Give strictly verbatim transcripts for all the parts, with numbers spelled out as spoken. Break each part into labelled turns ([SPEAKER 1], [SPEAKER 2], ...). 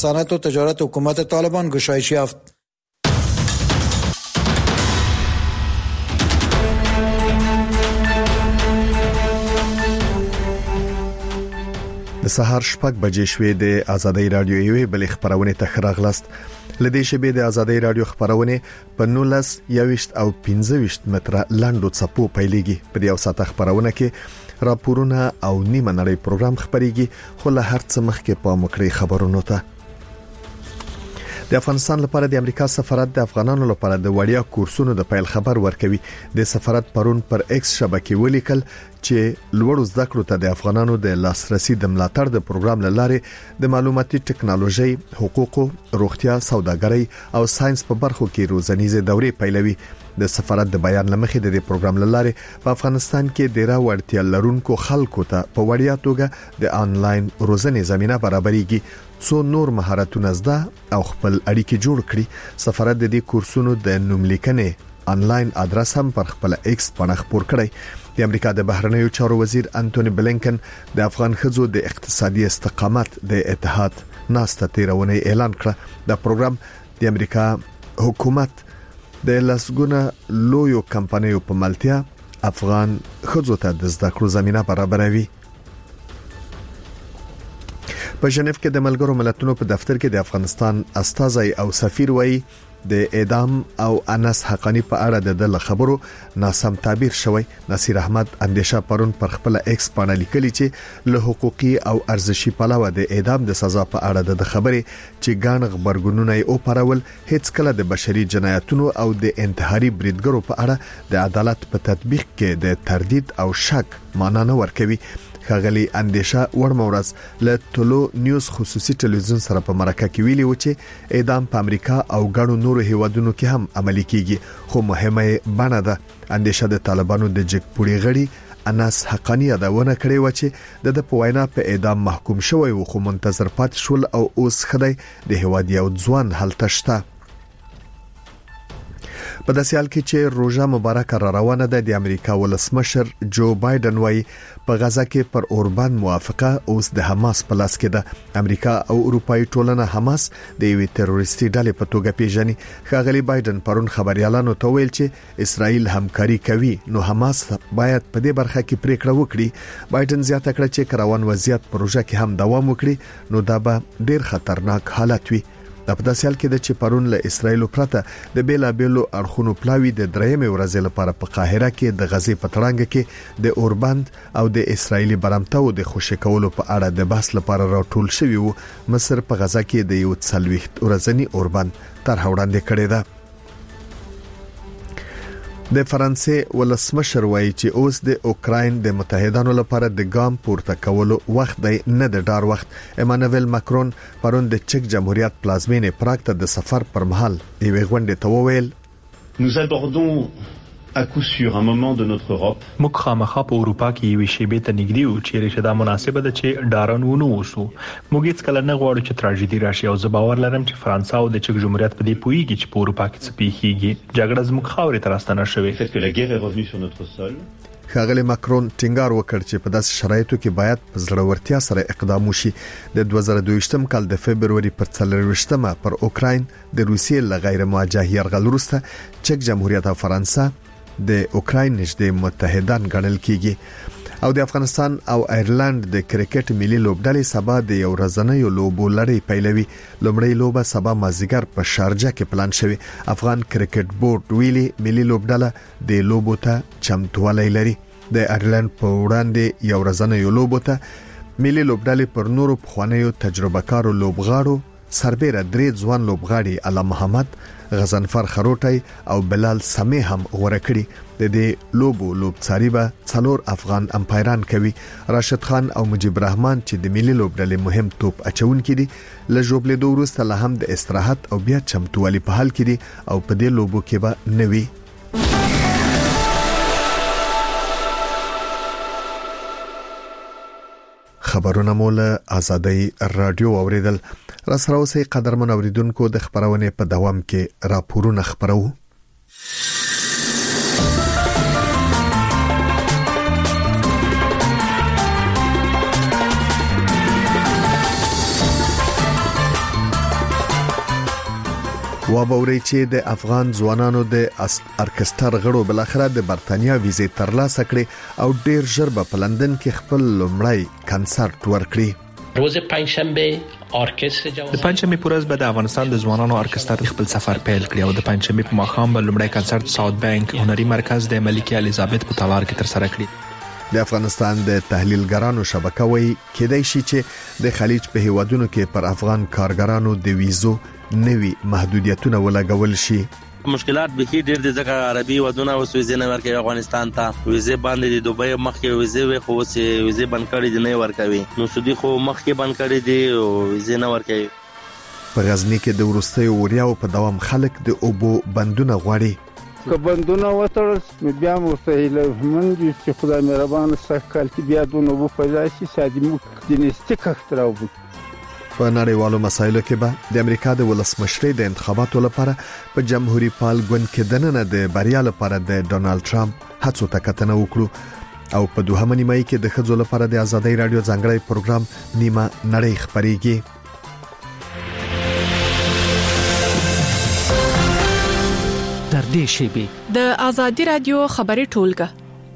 [SPEAKER 1] صنعت و تجارت حکومت طالبان گشایش یافت.
[SPEAKER 2] د سهار شپږ بجې شوې د آزادۍ رادیو یوې بل خبرونه ته خراغلاست. لدې شبې د آزادۍ رادیو خبرونه په نولس یويشت او پنځه ویشت متره لاندو څپو پیلېږي. په دې اوساته خبرونه کې راپورونه او نیمه نړۍ پروګرام خبريږي، خو له هر څه مخکې په مکړې خبرونو ته. د افغانستان لپاره د امریکا سفارت د افغانانو لپاره د وړیا کورسونو د پیل خبر ورکوي. د سفارت پرون پر ایکس شبکې ولیکل چې لوړو زده کړو ته د افغانانو د لاسرسي د ملاتړ د پروګرام لاره د معلوماتي ټکنالوژي، حقوقو، روغتیا، سوداګرۍ او ساينس په برخو کې روزنیزه دورې پیلوي. د سفارت د بیان لمخې د دې پروګرام لاره په افغانستان کې ډیره وړتیا لرونکو خلکو ته په وړیا توګه د انلاین روزنې زمينه برابرېږي څو نور مهارتونه زده او خپل اړیکې جوړ کړي. سفارت د دې کورسونو د نوملیکنې انلاین ادرس هم پر خپل ایکس باندې خبر کړی. د امریکا د بهرنیو چارو وزیر انټونی بلینکن د افغان خزو د اقتصادي استقامت د اتحاد ناسته تیرونه اعلان کړ. د پروګرام د امریکا حکومت د لاسګونه لویو کمپنیو په ملتیا افغان خزو ته د زده کړو زمينه برابروي. په ژنیف کې د ملګرو ملتونو په دفتر کې د افغانستان استازي او سفیر وایي د اعدام او انس حقانی په اړه د خبرو ناسم تعبیر شوی. نصیر احمد اندیشه پرون پر خپل ایکس باندې لیکلی چې له حقوقي او ارزشي پلوه د اعدام د سزا په اړه د خبرې چې ګڼ خبرګونونه او پرول هیڅ کله د بشري جنایتونو او د انتحاري بریدګرو په اړه د عدالت په تطبیق کې د تردید او شک معنا نه ورکوي. خغلی اندیشه ورمورز له ټولو نیوز خصوصي ټلویزیون سره په مرکه کې ویلي و چې اعدام په امریکا او ګڼو نورو هیوادونو کې هم عملي کیږي، خو مهمه بڼه ده. اندیشه د طالبانو د جګپوړي غړي انس حقانی یادونه کړې و چې د په وینا په اعدام محکوم شوی و، خو منتظر پات شول او اوس خدای د هیواد یو ځوان حالت شته. په داسې حال کې چې روزه مبارکه را روانه ده، د امریکا ولسمشر جو بایدن وايي په غزا کې پر اوربان موافقه اوس د حماس په لاس کې ده. امریکا او اروپאי ټولنه حماس د یوې تروریستي ډلې په توګه پیژني. ښاغلي بایدن پرون خبريالانو ته ویل چې اسرائیل همکاري کوي، نو حماس باید په دې برخه کې پریکړه وکړي. بایدن زیاته کړه چې کروان وضعیت پروژه کې هم دوام وکړي نو دا به ډیر خطرناک حالت وي. د په داسې حال کې د چې پرون له اسرایل پرته د بیلا بیلو اړخونو پلاوی د درېمې ورځې لپاره په قاهره کې د غزې پترانګ کې د اوربند او د اسرایلی برامتو د خوشی کولو په اړه د بحث لپاره راټول شوی وو. مصر په غزا کې د یو څلويخت ورځنی اوربند طرح وړاندې کړی ده. د فرانسې ولسمشر وایي چې اوس د اوکراین د متحدانو لپاره د ګام پورته کولو وخت دی، نه د ډار وخت. ایمانوئل ماکرون پرون د چک جمهوریت پلازمینې پراګ ته د سفر پر مهال یوې غونډې ته وویل
[SPEAKER 3] Nous abordons à coup sûr un moment de notre Europe.
[SPEAKER 4] موږ خامخا په اروپا کې یو شی به ته نږدې و چې رشدا مناسبه ده چې ډارن ونه وسو. موږ هیڅ کله نه غواړو چې تراژیدي راشي او زه باور لرم چې فرانسه او د چک جمهوریت په دې پویږي چې په اروپا کې څه پیښیږي. جګړه زموږ خاورې ته راستنه شوې.
[SPEAKER 3] Fait que la guerre est revenue sur notre sol.
[SPEAKER 2] ښاغلي ماکرون ټینګار وکړ چې په داسې شرایطو کې باید په زړورتیا سره اقدام وشي. د دوه زره دوه ویشتم کال د فبرवरी پر څلرويشتمه پر اوکراین د روسیې له غیر مواجه یرغل وروسته چک جمهوریت او فرانسه د اوکراین نږدې متحدان ګڼل کیږي. او د افغانستان او ایرلند د کرکټ ملي لوبډلې سبا د یو ورځنۍ لوبو لړۍ پیلوي. لومړی لوبه سبا مازیګر په شارجه کې پلان شوی. افغان کرکټ بورډ ویلي ملي لوبډله د لوبو ته چمتووالی لري. د ایرلند په وړاندې یو ورځنۍ لوبو ته ملي لوبډلې پر نورو پخوانیو تجربه کارو لوبغاړو سربېره درې ځوان لوبغاړي علي محمد، غزنفر خروټي او بلال سمي هم غوړه کړي. د دې لوبو لوبڅاري به څلور افغان امپایران کوي. راشد خان او مجيب رحمان چې د ملي لوبډلې مهم توپ اچونکي دي له جوبلې دوه وروسته له هم د استراحت او بیا چمتووالي په حال کې دي او په دې لوبو کې به نوي. خبرونه مولا آزادۍ رادیو اوریدل. را سره اوسې قدرمن اوریدونکو د خبرونه په دوام کې راپورونه خبرو. و باوري چې د افغان ځوانانو د ارکستر غړو بل اخر د برتانیا ویزه ترلاسه کړي او ډیر ژر په لندن کې خپل لومړی کنسرت ورکړي.
[SPEAKER 5] روز پنجشنبه ارکستر جوان
[SPEAKER 4] د پنجشنبه پر ورځ به د افغانستان د ځوانانو ارکستر خپل سفر پیل کړي او د پنجشنبه په ماښام به لومړی کنسرت ساوث بانک هنري مرکز د ملکه الیزابت په تالار کې تر سره کړي.
[SPEAKER 2] د افغانستان د تحلیلګرانو شبکه وایي کېدای شي چې د خلیج په هیوادونو کې پر افغان کارګرانو د ویزو نوي محدودیتونه ولګول شي.
[SPEAKER 6] مشکلات به ډېر دي ځکه عربي ودونه اوس ویزه نه ورکوي افغانستان ته. ویزه باندې د دوبۍ مخکې ویزه وي خو اوس ویزه بند کړي دي نه ورکوي. نو سودي خو مخکې بند کړي دي او ویزه نه ورکوي.
[SPEAKER 2] په غزنی کې د ورستیو وریاو په دوام خلک د اوبو بندونه غواړي.
[SPEAKER 7] که بندونه وتړل بیا مستحیل من دي چې خدای مهربان سکل کې بیا دونه وو پیدا شي سادي مو دینستیک اختراو.
[SPEAKER 2] په نړیوالو مسایلو کې به د امریکا د ولسمشرۍ د انتخاباتو لپاره په جمهوریت پال ګوند کې دننه د بریا لپاره د ډونالد ټرمپ هڅو ته کتنه وکړو او په دوهمه نیمه کې د خځو لپاره د ازادۍ رادیو ځانګړی پروګرام نیمه نړۍ خبريږي.
[SPEAKER 8] تر دې شیبې
[SPEAKER 9] د ازادۍ رادیو خبري ټولګه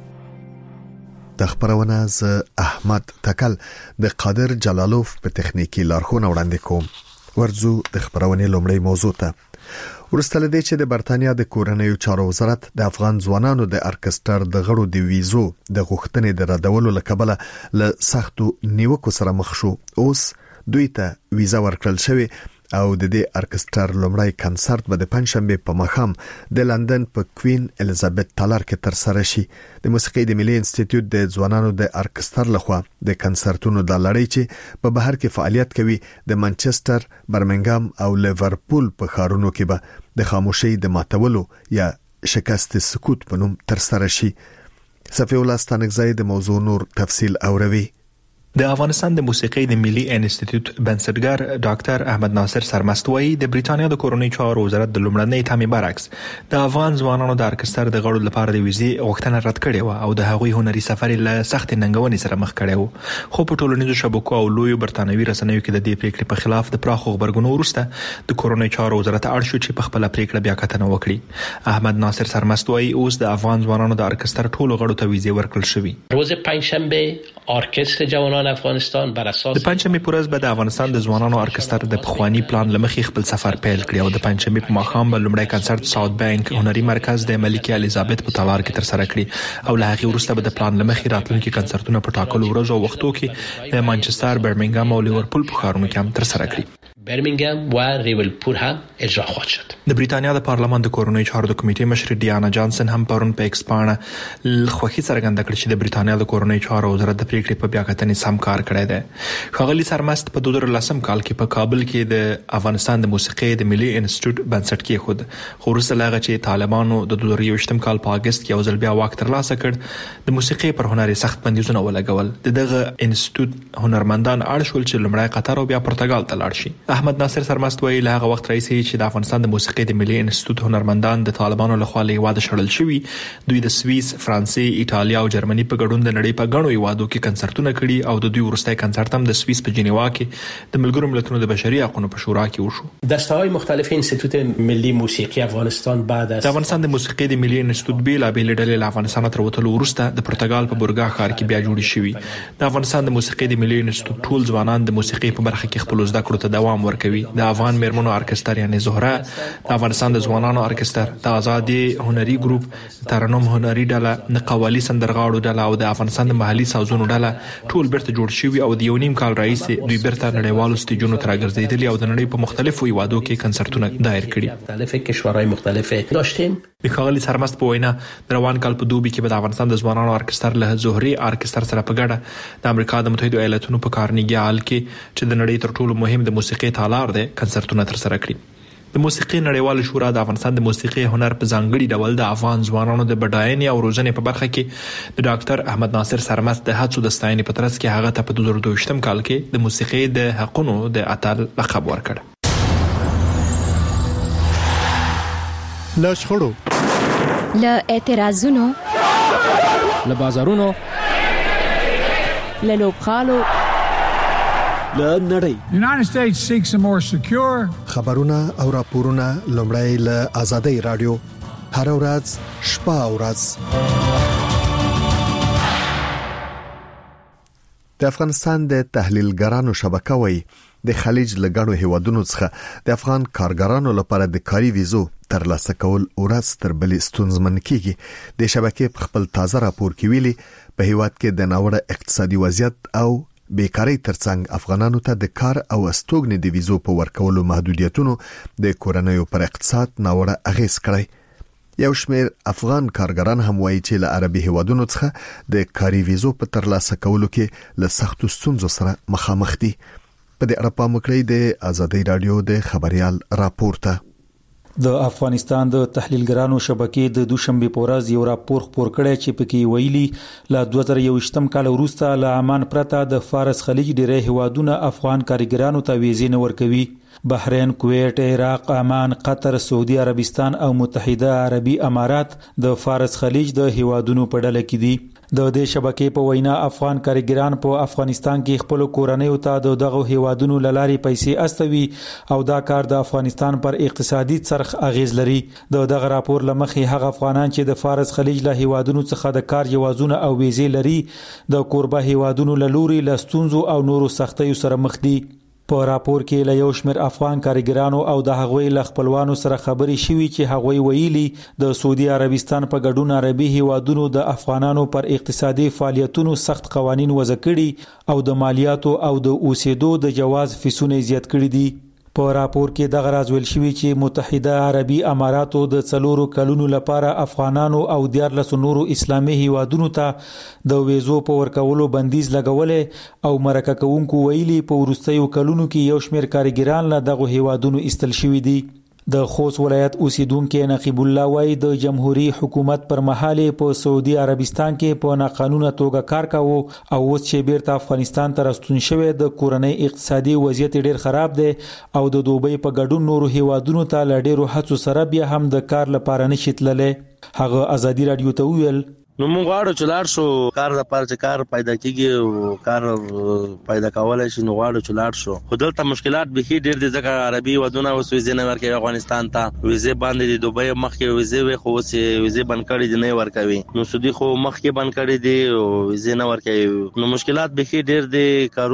[SPEAKER 2] د خبرونه ز احمد تکل د قادر جلالوف په تخنیکی لارښوونه وړاندې کوم. ورځو د خبرونه لومړی موضوع ته. ورسته لدې چې د برتانیا د کورنیو چارو وزارت د افغان ځوانانو د ارکستر د غړو د ویزو د غوښتنې د ردولو لکبله ل سختو نیوکو سره مخ شو. اوس دوی ته ویزا ورکړل شوی او د دې ارکستر لومړی کنسرت به د پنځشنبه په ماښام د لندن په کوین الیزابت تالار کې تر سره شي. د موسیقي د ملي انسټیټیوټ د ځوانانو د ارکستر لخوا د کنسرتونو د لړۍ چې په بهر کې فعالیت کوي د منچستر، برمنګام او لیورپول په ښارونو کې به د خاموشي د ماتولو یا شکست سکوت په نوم تر سره شي. صفی الله ستانکزی د موضوع نور تفصیل اوروي.
[SPEAKER 4] د افغانستان د موسیقي د ملي انسټیټیوټ بنسټګر ډاکټر احمد ناصر سرمست وایي د بریټانیا د کورنۍ چارو وزارت د لومړنۍ تامې برعکس د افغان ځوانانو د ارکستر د غړو لپاره د ویزې غوښتنه رد کړې و او د هغوی هنري سفر له سخت ننګونې سره مخ کړی و. خو په ټولنیزو شبکو او لویو برتانوي رسنیو کې د دې پریکړې په خلاف د پراخو خبرګونو وروسته د کورنۍ چارو وزارت اړ شو چې په خپل پریکړه بیا کتنه وکړي. احمد ناصر سرمست وایي اوس د افغان ځوانانو د ارکستر ټولو غړو ته ویزې ورکړل شوې.
[SPEAKER 5] روز پنجشنبه ارکستر جوانان افغانستان بر اساس
[SPEAKER 4] د پنځمې پر ورځ به د افغانستان د ځوانانو ارکستر د پخوانی پلان لمخې خپل سفر پیل کړي او د پنځمې په ماښام به لومړی کنسرت ساوث بانک هنري مرکز د ملکه الیزابت په تالار کې تر سره کړي او له هغه وروسته به د پلان لمخې راتلونکي کنسرتونه په ټاکلو ورځو او وختو کې د مانچستر، برمنګام او لیورپول په ښارونو کې هم تر سره کړي.
[SPEAKER 5] برمنگام و ریولپور هم اجرا خواهد شد.
[SPEAKER 4] د بریتانیا د پارلمان د کورنۍ چارو د کمیټې مشر ډیانا جانسن هم پرون په ایکس باندې خوښي څرګنده کړې چې د بریتانیا د کورنۍ چارو وزارت د پریکړې په بیا کتنې سم کار کړی دی. ښاغلي سرمست په دوه زره لسم کال کې په کابل کې د افغانستان د موسیقي د ملي انسټیټیوټ بنسټ کېښود. خو وروسته له هغه چې طالبانو د دوه زره یوویشتم کال په اگست کې یو ځل بیا واک ترلاسه کړ د موسیقي پر هنر سخت بندیزونه ولګول. دغه انسټیټیوټ هنرمندان اړ شول چې لومړی قطر او بیا پرتګال ته لاړ شي. احمد ناصر سرمست وایي له هغه وخت راهیسې چې د افغانستان د موسیقي د ملي انسټیټیوټ هنرمندان د طالبانو لخوا له هیواده شړل شوي دوی د سویس، فرانسې، ایټالیا او جرمني په ګډون د نړۍ په غنو هیوادو کې کنسرتونه کړي او د دوی وروستي کنسرت هم د سویس په جنیوا کې د ملګرو ملتونو د بشري حقوقو په شورا کې وشو.
[SPEAKER 5] دسته‌های مختلف انسټیټیوټ ملي موسیقي افغانستان بعد از
[SPEAKER 4] د افغانستان د موسیقي د ملي انسټیټیوټ بیل بیل ډلې له افغانستان تر وتلو وروسته د پرتګال په بورګا ښار کې بیا جوړې شوې. د افغانستان د موسیقي د ملي انسټیټیوټ ټول ځوانان د موسیقي په برخه کې خپل زده کړو ته دوام ورکوي. د افغان میرمنو ارکستر یعنی زهره، د افغانستان د ځوانانو ارکستر، د آزادي هنري ګروپ، ترنم هنري ډله، د قوالی سندرغاړو ډله او د افغانستان د محلي سازونو ډله ټول بیرته جوړ شوي او د یو نیم کال راهیسې دوی بیرته نړیوالو سټیجونو ته راګرځېدلي او د نړۍ په مختلفو هیوادو کې کنسرتونه دایر کړي.
[SPEAKER 5] مختلف کشورهای مختلف داشتیم.
[SPEAKER 4] د ښاغلي سرمست په وینا د روان کال په دوبي کې به د افغانستان د ځوانانو ارکستر له زهري ارکستر سره په ګډه د امریکا د متحده ایالاتونو په کارنیګي هال کې چې د نړۍ تر ټولو مهم د موسیقي تالار دی کنسرتونه تر سره کړي. د موسیقي نړیوال شورا د افغانستان د موسیقي هنر په ځانګړي ډول د افغان ځوانانو د بډاینې او روزنې په برخه کې د ډاکټر احمد ناصر سرمست د هڅو د ستاینې په ترڅ کې هغه ته په دوه زره دوه کال کې د موسیقي د حقونو د اتل لقب ورکړ.
[SPEAKER 2] له شخړو،
[SPEAKER 10] له اعتراضونو،
[SPEAKER 8] له بازارونو،
[SPEAKER 10] له لوبخالو،
[SPEAKER 11] له نړۍ.
[SPEAKER 12] United States seeks a more secure.
[SPEAKER 2] خبرونه او راپورونه لومړی له آزادۍ رادیو هر ورځ شپه او ورځ. د افغانستان د تحلیلګرانو شبکه وایي د خلیج لګړو هیوادونو څخه د افغان کارګرانو لپاره د کاري ویزو ترلاسه کول ورځ تر بلې ستونزمن کیږي. د شبکې په خپل تازه راپور کې ویلي په هیواد کې د ناوړه اقتصادي وضعیت او بیکاری ترڅنګ افغانانو ته د کار او استوګنې د ویزو په ورکولو محدودیتونو د کورنیو پر اقتصاد ناوړه اغیز کړی. یو شمېر افغان کارګران هم وایي چې له عربي هیوادونو څخه د کاري ویزو په ترلاسه کولو کې له سختو ستونزو سره مخامخ دي. په دې اړه پام وکړئ د آزادۍ رادیو د خبريال راپور ته.
[SPEAKER 13] د افغانستان د تحلیلګرانو شبکې د دوشنبه په ورځ یو راپور خپور کړی چې پکې ویلي له دوه زره یوویشتم کال وروسته له عمان پرته د فارس خلیج ډېری هیوادونه افغان کارګرانو ته ویزې نه ورکوي. بحرین، کویت، عراق، عمان، قطر، سعودي عربستان او متحده عربي امارات د فارس خلیج د هیوادونو په ډله کې دي. د دې شبکې په وینا افغان کارګران په افغانستان کې خپل کورنیو ته د دغه هیوادونو لاري پیسې استوي او دا کار د افغانستان پر اقتصادي څرخ اغیز لري. د دغه راپور لمخې هغه افغانان چې د فارس خلیج له هیوادونو څخه د کار جوازونه او ویزې لري د کوربه هیوادونو له لوري له ستونزو او نورو سختیو سره مخ دي. په راپور کې له یو شمېر افغان کارګرانو او د هغوی له خپلوانو سره خبرې شوي چې هغوی ویلي د سعودي عربستان په ګډون عربي هیوادونو د افغانانو پر اقتصادي فعالیتونو سخت قوانین وضع کړي او د مالیاتو او د اوسېدو د جواز فیسونه زیات کړي دي. په راپور کې دغه راز ویل شوی چې متحده عربي اماراتو د څلورو کلونو لپاره افغانانو او دیارلس نورو اسلامي هیوادونو ته د ویزو په ورکولو بندیز لګولې او مرکه کوونکو ویلي په وروستیو کلونو کې یو شمېر کارګران له دغه هیوادونو ایستل شوي دي. د خوست ولایت اوسیدونکو نقیب الله وایي د جمهوریت حکومت پر مهال په سعودي عربستان کې په ناقانونه توګه کار کاوه او اوس چې بیرته افغانستان ته راستون شوی د کورنۍ اقتصادي وضعیت ډیر خراب دی او د دوبۍ په ګډون نورو هیوادونو ته له ډیرو هڅو سره بیا هم د کار لپاره نشي تللی. هغه آزادي رادیو ته ویل
[SPEAKER 6] نو موږ غواړو چې لاړ شو کار لپاره چې کار پیدا کیږي او کار پیدا کولای شي نو غواړو چې لاړ شو. خو دلته مشکلات به ډېر دي ځکه عربي ودونه اوس ویزې نه ورکوي افغانستان ته. ویزې باندې د دوبۍ مخکې ویزې وي خو اوس ویزې بند کړي دي نه ورکوي. نو سودي خو مخکې بند کړي دي او ویزې نه ورکوي. نو مشکلات به ډېر دي،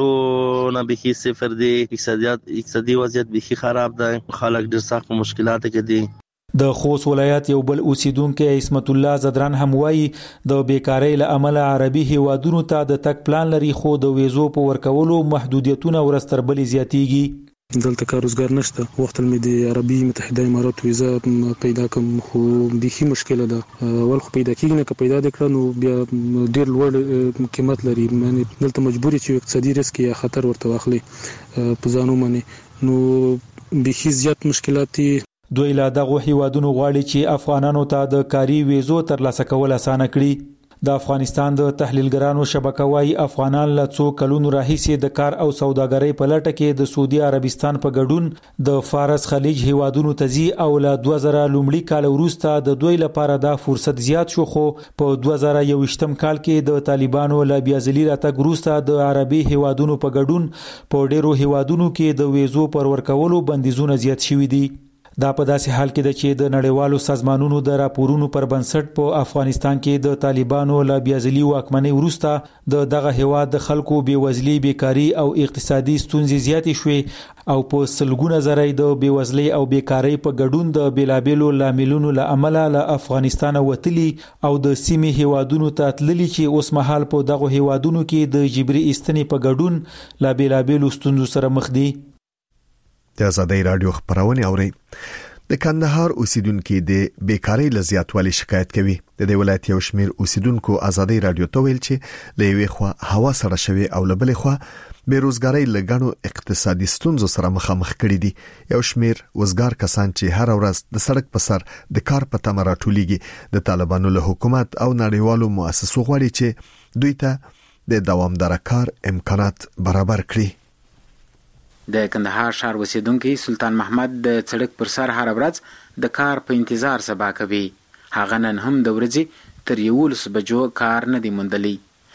[SPEAKER 6] کارونه به صفر دي، اقتصادیات اقتصادي وضعیت به خراب دی، خلک ډېر سخت مشکلات کې دي.
[SPEAKER 13] د خوست ولایت یو بل اوسیدونکو اسمت الله زدران هم وایي د بیکاری له امله عربي هیوادونو ته د تک پلان لري خو د ویزو په ورکولو محدودیتونه ورستر بل زیاتیږي.
[SPEAKER 14] دلته کار روزګار نشته. وخت مې د عربي متحده امارات ویزا پیدا کوم خو به مشکله ده. ول خو پیدا کیږي نه که پیدا دکړه نو بیا ډیر لوړ قیمت لري. معنی دلته مجبوري چې اقتصادي ریسک یا خطر ورته واخلي په ځانو باندې نو به زیات مشکلات.
[SPEAKER 13] دوی له دغه هیوادونو غواړي چې افغانانو ته د کاري ویزو ترلاسه کول اسانه کړي. د افغانستان د تحلیلګرانو شبکه وايي افغانان له څو کلونو راهیسې د کار او سوداګرۍ په لټه کې د سعودي عربستان په ګډون د فارس خلیج هیوادونو ته ځي او له دوه زره لومړي کال وروسته د دوی لپاره دا فرصت زیات شو. خو په دوه زره یوویشتم کال کې د طالبانو له بیا ځلي راتګ وروسته د عربي هیوادونو په ګډون په ډیرو هیوادونو کې د ویزو پر ورکولو بندیزونه زیات شوي دي. دا په داسې حال کې ده چې د نړیوالو سازمانونو د راپورونو پر بنسټ په افغانستان کې د طالبانو له بیازلي واکمنۍ وروسته د دغه هیواد د خلکو بیوزلي، بیکاری او اقتصادي ستونزې زیاتې شوې او په سلګونه زره د بیوزلي او بیکاری په ګډون د بیلابیلو لاملونو له امله له افغانستان وتلي او د سیمې هیوادونو ته تللي چې اوس مهال په دغه هیوادونو کې د جبري ایستنې په ګډون له بیلابیلو ستونزو سره مخ دي.
[SPEAKER 2] د آزادۍ رادیو خبرونه اوري. د کندهار اوسیدونکو د بیکاری له زیاتوالي شکایت کوي. د دې ولایت یو شمیر اوسیدونکو آزادۍ رادیو ته ویل چې له یوې خوا هوا سره شوي او له بلې خوا بیروزګاری لګانو اقتصادي ستونزو سره مخامخ کړي دي. یو شمیر وزګار کسان چې هر ورځ د سړک په سر د کار په تمه راټولېږي د طالبانو له حکومت او نړیوالو مؤسسو غواړي چې دوی ته د دوامدار کار امکانات برابر کړي.
[SPEAKER 15] د کندهار ښار اوسیدونکو سلطان محمد د سړک پر سر هر ورځ د کار په انتظار سبا کوي. هغه نن هم د ورځې تر یولس بجو کار نه دی موندلی.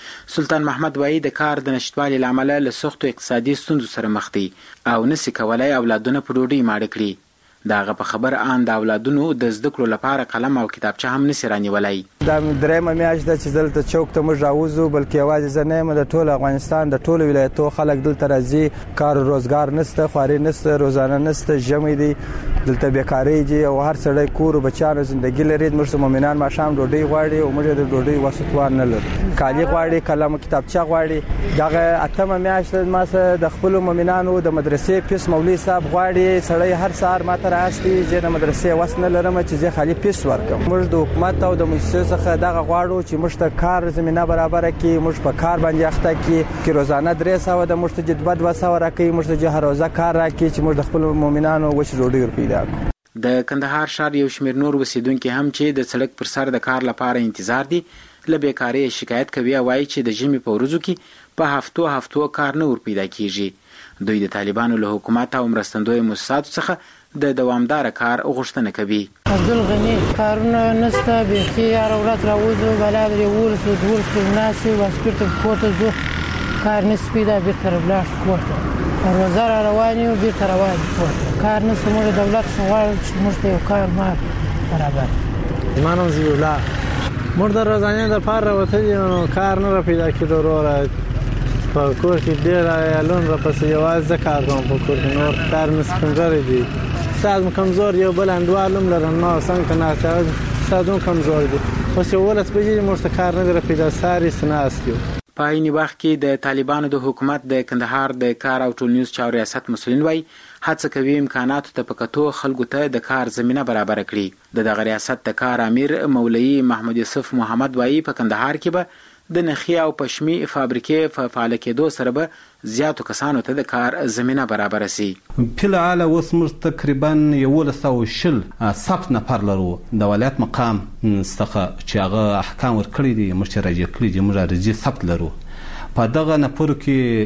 [SPEAKER 15] سلطان محمد وایي د کار د نشټوالي لامل له سختو اقتصادي ستونزو سره مخ دي او نسی کولای اولادونه په ډوډۍ ماړه کړي. داغه په خبر آن د اولادونو د زده کړو لپاره قلم او کتابچه هم نسی رانیولای.
[SPEAKER 11] دا درېمه میاشت ده چې دلته چوک ته موږ راوځو، بلکې یوازې زه نه یم، د ټول افغانستان د ټولو ولایتو خلک دلته راځي. کار روزګار نشته، خواري نشته، روزانه نشته، ژمی دی، دلته بیکاري دي او هر سړی کور او بچانو زندگی لري. موږ مومنان ماښام ډوډۍ غواړي او موږ د ډوډۍ وسوتوان نه لرو. کالي غواړي، قلم او کتابچه غواړي. دغه اتمه میاشت ما سره د خپل مومنانو د مدرسې پیس مولوي صاحب غواړي. سړی هر سهار ماته راستي چې د مدرسې وس نه لرم چې زه خالي پیس ورکم. موږ د حکومت او د مؤسسو څخه دغه غواړو چې موږ ته کار زمينه برابر کړي، موږ په کار باندې اخته کړي، چې روزانه درې سوه د موږ ته جدبد وسه راکړي، موږ ته هر روزه کار راکړي چې موږ د خپل مومنانو وش ډوډۍ پیدا کړو.
[SPEAKER 15] د کندهار ښار یو شمېر نور اوسیدونکي هم چې د سړک پر سر د کار لپاره انتظار دي له بیکارۍ شکایت کوي او وایي چې د ژمي په ورځو کې په هفتو هفتو کار نه ور پیدا کیږي. دوی د طالبانو له حکومت او مرستندوی مؤسساتو څخه د دوامدار کار غوښتنه کوي.
[SPEAKER 16] عبدالغني کارونه نشته، بیخي هر ورځ راوځو، بلا درې ولسو دولسو ناسې واسپېرته کور ته ځو، کار نشي پیدا، بېرته راولاړ کور ته روزه را روان یو، بېرته روان کور ته کار نشته. موږ د دولت څخه غواړو چې موږ ته یو کار مار برابر.
[SPEAKER 17] زما نوم ضیاءالله، موږ د ورځنۍ دپاره راوتلي یو، نو کار نه راپیدا کېدو. وروره په کور کې ډېر عیالونه راپسې یوازې زه کار کوم په کور کې، نور کار مې سپینږیری دي. ساز م کمزور، یو بل انډوال هم لرم، ما څنګه ته ناست ساز هم کمزور دي. اوس یولس بجې موږ ته کار نه دی راپیدا، ساري ناست یو.
[SPEAKER 15] په عیني وخت کې د طالبانو د حکومت د کندهار د کار او ټولنیز چارو ریاست مسؤلین وایي هڅه کوي امکاناتو ته په کتو خلکو ته د کار زمینه برابر کړي. د دغه ریاست د کار امیر مولوي محمد یوسف محمد وایي په کندهار کې به د نخي او پشمي فابریکې په فعال کېدو سره به زیاتو کسانو ته د کار زمینه برابر سي.
[SPEAKER 18] په الحال اوس موږ تقریبا یولس او شل ثبت نفر لرو د ولایت مقام څخه چې هغه احکام ورکړي دي، موږ چې راجع کړي دي، موږ راجع ثبت لرو. په دغه نفرو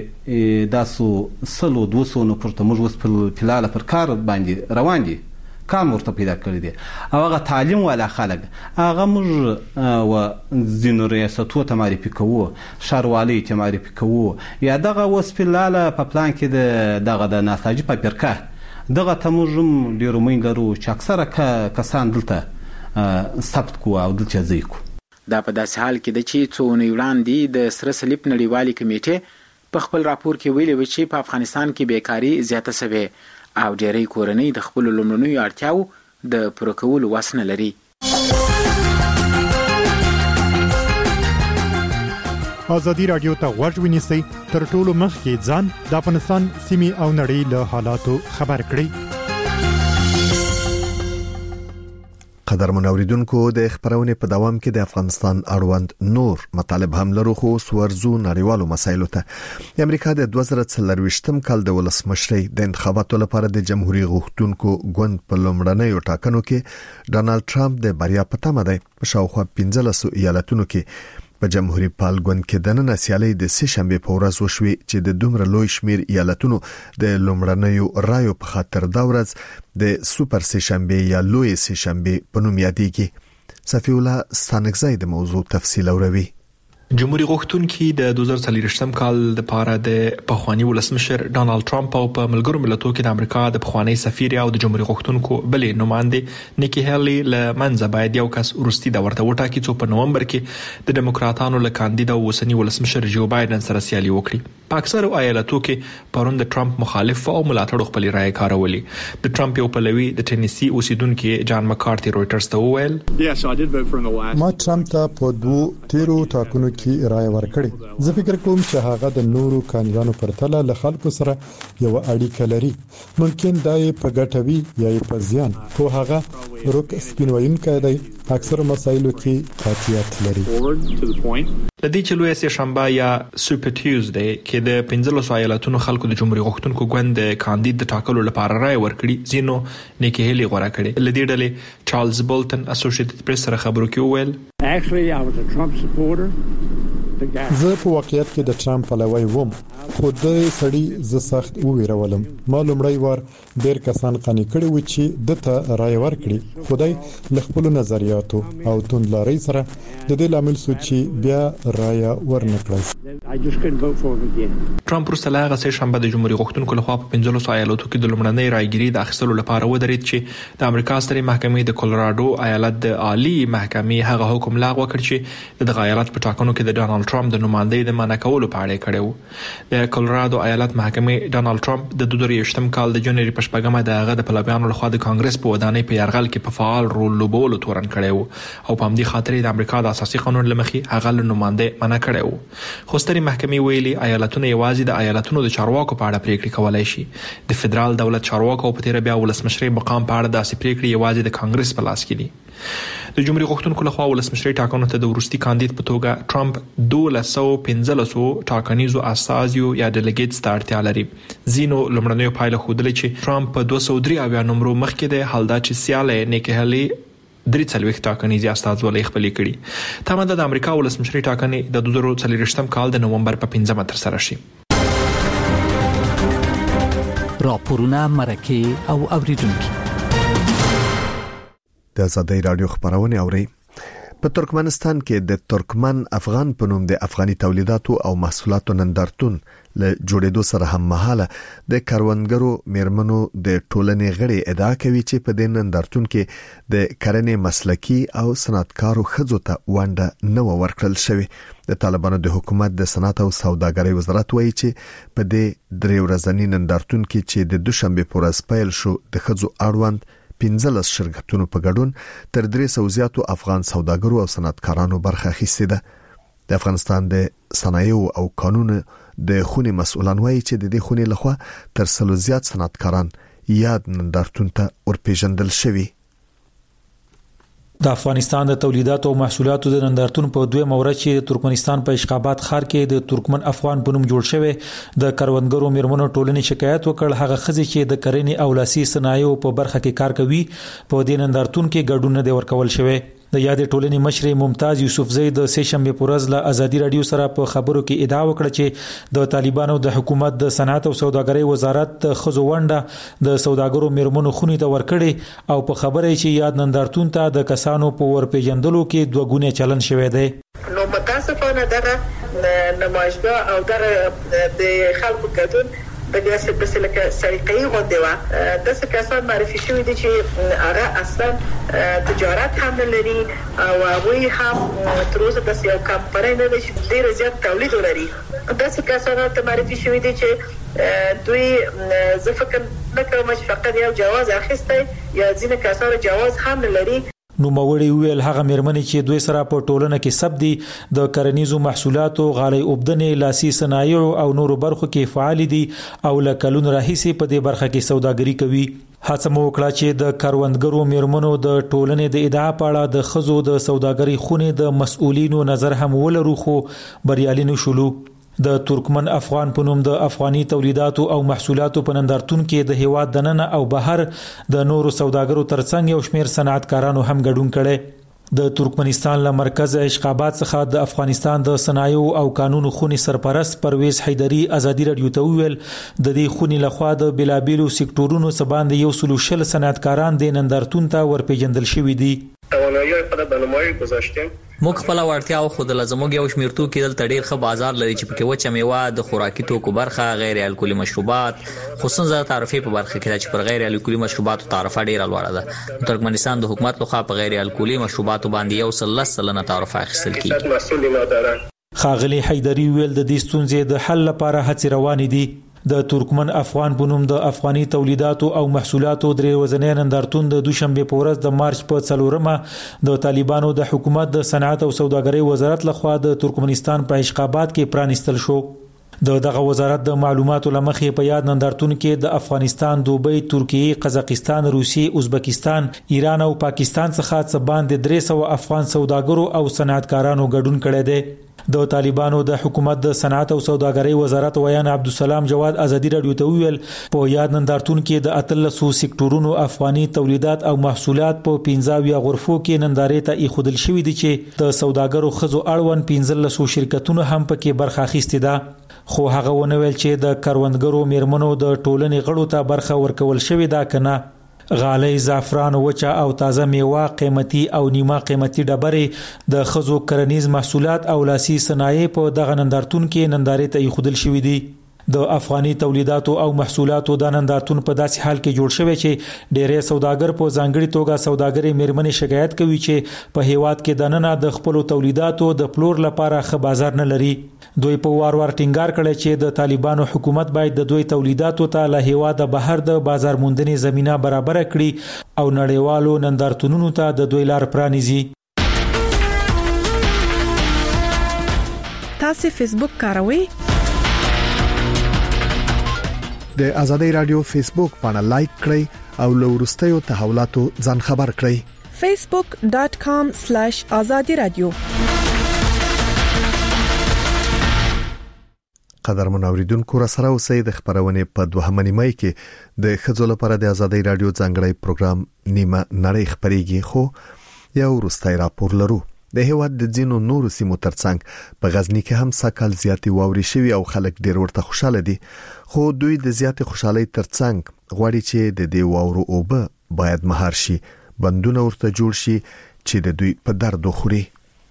[SPEAKER 18] کې داسو سلو دوه سوه نفر ته موږ اوس په الحال پر کار باندې روان دي، کار ورته پیدا کړی دي. او هغه تعلیم والا خلک هغه موږ و ځینو ریاستو ته معرفي کوو، ښاروالۍ ته معرفي کوو، یا دغه اوس په الحال په پلان کې د دغه د ناساجي فابریکه دغه ته موږ هم ډېر امید لرو چې اکثره کسان دلته ثبت کوو او دلته ځای کوو.
[SPEAKER 15] دا په داسې حال کې ده چې څو اونۍ وړاندې د سره صلیب نړیوالې کمیټې په خپل راپور کې ویلي و چې په افغانستان کې بیکاري زیاته سوې او ډېری کورنۍ د خپلو لومړنیو اړتیاو د پوره کولو وس نه لري.
[SPEAKER 19] ازادي راډیو ته غوږ ونیسئ، تر ټولو مخکې ځان د افغانستان سیمې او نړۍ له حالاتو خبر کړئ.
[SPEAKER 2] قدرمن اوریدونکو، د خبرونه په دوام کې د افغانستان اړوند نور مطالب هم لرو، خو سورزو نړیوالو مسایلو ته. د امریکا د دوه زره څلرويشتم کال د ولسمشرۍ د انتخاباتو لپاره د جمهوریت غوښتونکو ګوند په لومړنیو ټاکنو کې ډانلډ ټرمپ د بریا په تمه دی. په شاوخوا پنځلس ایالتونو کې په جمهوریت پال ګوند کې د نن سیالي د سه شنبه په ورځ وشوي چې د دومره لوی شمیر ایالتونو د لومړنیو رایو په خاطر دا ورځ د سوپر سه شنبه یا لوی سه شنبه په نوم یادېږي. صفی الله ستانکزی د موضوع تفصیل اوروي.
[SPEAKER 4] جمهوریت غوښتونکي د دوه زره څلرويشتم کال د پاره د پخوانی ولسمشر ډانلډ ټرمپ او په ملګرو ملتونو کې د امریکا د پخوانی سفیر او د جمهوریت غوښتونکو بلې نماینده نیکی هیلی له منځه باید یو کس ورستي د ورته وټاکي چې په نومبر کې د ډیموکراتانو له کاندید او وسنی ولسمشر جو بایدن سره سیالي وکړي. په اکثرو ایالتونو کې پرون د ټرمپ مخالف او ملاتړو خپل رائے کارولي. د ټرمپ یو پلوي د ټینیسی اوسیدونکو جان مکارتي رويټرز ته وویل،
[SPEAKER 20] ما ټرمپ ته په دوه تیرو ټاکنو کې رائے ورکړي. زه فکر کوم چې هغه د نورو کاندیدانو پرتله له خلکو سره یو اړیکه لري. ممکن دا یې په ګټه وي یا یې په زیان، خو هغه روک سپینوینکی دی، اکثر مسایلو کې قاطعیت لري.
[SPEAKER 4] د دې چې لوی سه شنبه یا سوپر ټیوزډے کې د پنځلسو ایالتونو خلکو د جمهوریت غوښتونکو ګوند کاندید د ټاکلو لپاره رائے ورکړي. زینو نیکی هیلی غوړه کړي. لدې ډلې چارلز بولټن اسوسییټډ پریس سره خبرو کې وویل،
[SPEAKER 21] Actually, I was a Trump supporter.
[SPEAKER 20] زه په واقعیت کې د ټرمپ پلوی وم، خو د سړی ز سخت وویرولم. ما لومړی وار ډېر کسان قانع کړي و چې دته رائے ورکړي، خدای له خپل نظریاتو او توندلاري سره د دې لامل سو چې بیا رائے ورنکړي.
[SPEAKER 4] ټرمپ وروسته هغه سه شنبه د جمهوریت غوښتونکو لخوا په پنځلسو ایالتو کې د لومړنۍ رائګيري د اخیستلو لپاره ودرېد چې د امریکا سترې محکمې د کولراډو ایالت د عالی محکمې هغه حکم لغوه کړ چې د ایالت په ټاکنو کې د ډانلډ ټرمپ د نمائندګۍ د منع کولو په اړه کړو. د کولراډو ایالت محکمې ډانلډ ټرمپ د دوه زره یوولسم کال د جنوري په شپږمه د هغه د پلویانو لخوا د کانګرس په ودانۍ په یرغل کې په فعال رول لوبولو تورن کړو او په همدې خاطر د امریکا د اساسي قانون لمخې هغه له نمائندګۍ منع کړو. خو سترې محکمې ویلي ایالتونه یوازې د ایالتونو د چارواکو په اړه پریکړې کولای شي. د فدرال دولت چارواکو په تیر بیا ولسمشري مقام په اړه داسې پریکړې یوازې د کانګرس په لاس کې دي. د جمهوریت غوښتونکو لخوا ولسمشري ټاکنو ته د ورستي کاندید په توګه ټرمپ دوه سوه پنځلس ټاکنیزو استازیو یا ډیلیګیټس ته اړتیا لري. زینو لمړنیو پایله ښودلې چې ټرمپ په دوه سوه درې اویا نمبر مخکې د حالدا چې سیاله نیکی هلی درې څلوېښت ټاکنیزې استازولۍ خپلې کړي. تمه د امریکا ولسمشري ټاکنې د دوه زره څلوېښتم کال د نومبر په پنځمه ترسره شي.
[SPEAKER 8] راپورونه، مرکه او اوریدونکو
[SPEAKER 2] د آزادۍ رادیو خبرونه اوري. په ترکمنستان کې د ترکمن افغان په نوم د افغاني تولیداتو او محصولاتو نندارتون له جوړېدو سره هم مهاله د کاروانګرو میرمنو د ټولنې غړي ادعا کوي چې په دې نندارتون کې د کرنې مسلکي او صنعتکارو ښځو ته ونډه نه ورکړل شوې. د طالبانو د حکومت د صنعت او سوداګرۍ وزارت وایي چې په دې درې ورځني نندارتون کې چې د دوشنبه پر ورځ پیل شو د ښځو اړوند پنځلس شرکتونو په ګډون تر درې سوه زیاتو افغان سوداګرو او صنعتکارانو برخه اخیستې ده. د افغانستان د صنایع او قانون د خونې مسؤلان وایي چې د دې خونې لخوا تر سلو زیات صنعتکاران یاد نندارتون ته ورپېژندل شوي.
[SPEAKER 13] د افغانستان د تولیداتو او محصولاتو د نندارتون په دوه مورچ چې ترکمنستان په اشخابات ښار کې د ترکمن افغان په نوم جوړ شوی د کاروانګرو میرمنو ټولنې شکایت وکړ. هغه ښځې چې د کرنې او لاسي صنایعو په برخه کې کار کوي په دې نندارتون کې ګډون نه دی ورکول شوی. د یاد ټولنې مشر ممتاز یوسفزئی د سه شنبه پر ورځ له ازادي رادیو سره په خبرو کې ادعا وکړه چې د طالبانو د حکومت د صنعت او سوداګرۍ وزارت خزو ونډه د سوداګرو میرمنو خونې ته ورکړي او په خبره چې یاد نندارتون ته د کسانو په ورپېژندلو کې دوه ګونی چلن شوی دی.
[SPEAKER 21] نو متاسفانه دغه نمایشګاه او دغه د خلکو ګډون د داسې بس لکه سلیقې غونډه و د څه کسان معرفي شوی دي چې هغه اصلا تجارت هم لري او هغه هم تر اوسه د یو کمپنۍ نه دي چې ډیر زیات تولید لري. د څه کسان ته معرفي شوی دي چې دوی زه فکر نه کوم چې فقط یو جواز اخیستی یا ځینې کسان جواز هم لري.
[SPEAKER 13] نو موري ویل هغه میرمنې چې دوی سره په ټولنه کې سب دي د کرنیزو محصولاتو غالي وبدنې لاسي صنایع او نورو برخو کې فعال دي او لکلون راهیسي په دې برخه کې سوداګري کوي. هڅه مو وکړه چې د کاروانګرو میرمنو د ټولنې د ادعا په اړه د خزو د سوداګري خونې د مسؤلینو نظر هم ولرو خو بریالي نشولو. د ترکمن افغان په نوم د افغاني تولیداتو او محصولاتو په نندارتون کې د هیواد دننه او بهر د نورو سوداګرو ترڅنګ یو شمېر صنعتکارانو هم ګډون کړي. د ترکمنستان له مرکز اشخابات څخه د افغانستان د صنایع او قانون خونې سرپرست پرویز حیدری ازادي رادیو ته ویل د دې خونې لخوا د بلابلو سکتورونو سباند یو سلو شل صنعتکاران د نندارتون ته ورپېژندل شوي دي.
[SPEAKER 22] توانایی خود به نمایش گذاشتیم.
[SPEAKER 23] موږ خپل وړتیا خو د لازموږ یو شمیر توکي دلته ډیر ښه بازار لري چې پکې وچه میوه د خوراکي توکو برخه غیر الکولي مشروبات خصوصا تعرفې په برخه کې چې پر غیر الکولي مشروباتو تعرفه ډیره لوړه ده. ترکمنستان د حکومت لخوا په غیر الکولي مشروباتو باندې یو سل سلنه تعرفه اخیستل کیږي.
[SPEAKER 13] خاغلی حیدری ویل د دې ستونزې د حل لپاره هڅې روانې دي. د ترکمن افغان په نوم د افغاني تولیداتو او محصولاتو درې ورځنی نندارتون د دوشنبه په ورځ د مارچ په څلورمه د طالبانو د حکومت د صنعت او سوداګرۍ وزارت لخوا د ترکمنستان په اشخابات کې پرانستل شو. د دغه وزارت د معلوماتو لمخې په یاد نندارتون کې د افغانستان، دوبۍ، ترکیه، قزاقستان، روسیې، ازبکستان، ایران او پاکستان څخه څه باندې درې سوه افغان سوداګرو او صنعتکارانو ګډون کړی دی. د طالبانو د حکومت د صنعت او سوداګرۍ وزارت ویان عبدالسلام جواد ازادي رادیو ته ویل په یاد نندارتون کې د اتلسو سکتورونو افغاني تولیدات او محصولات په پنځه غرفو کې نندارې ته ایښودل شوې دي چې د سوداګرو خزو اړوند پنځلسو شرکتونو هم پکې برخه اخیستې ده خو هغه ونه ویل چې د کروندګرو میرمنو د ټولنې غړو ته برخه ورکول شوې ده کنه غالۍ زعفران وچه او تازه میوه قیمتي او نیمه قیمتي ډبرې د خزو کرنیز محصولات او لاسي صنایع په دغه نندارتون کې نندارې ته ایښودل شوې دي د افغاني تولیداتو او محصولاتو د نندارتون په داسې حال کې جوړ شوی چې ډېری سوداګر په ځانګړي توګه سوداګري میرمنې شکایت کوي چې په هیواد کې د نننه د خپل تولیداتو د پلور لپاره ښه بازار نه لري دوی په وار وار ټینګار کړي چې د طالبانو حکومت باید د دوی تولیداتو ته له هیواده بهر د بازار موندنې زمينه برابر کړي او نړیوالو نندارتونونو ته د دوی لار پرانیزي.
[SPEAKER 9] تاسو فیسبوک کاروئ؟
[SPEAKER 2] د ازادي رادیو فیسبوک باندې لایک کړئ او له وروستیو تحولاتو ځان خبر کړئ.
[SPEAKER 9] facebook dot com slash azadi radio.
[SPEAKER 2] قدرمن اوریدونکو را سره اوسئ د خبرونه په دوهمه نیمه کې د خځو لپاره د ازادي رادیو ځانګړی پروګرام نیمه نړۍ خبريږي خو یو وروستي راپور لرو. د هیواد د ځینو نورو سیمو ترڅنګ په غزنی کې هم سکهال زیاتې واوري شوی او خلک ډیر ورته خوشاله دي خو دوی د زیاتې خوشحالي ترڅنګ غواړي چې د دې واورو اوبه باید مهار شي بندونه ورته جوړ شي چې د دوی په درد خوري.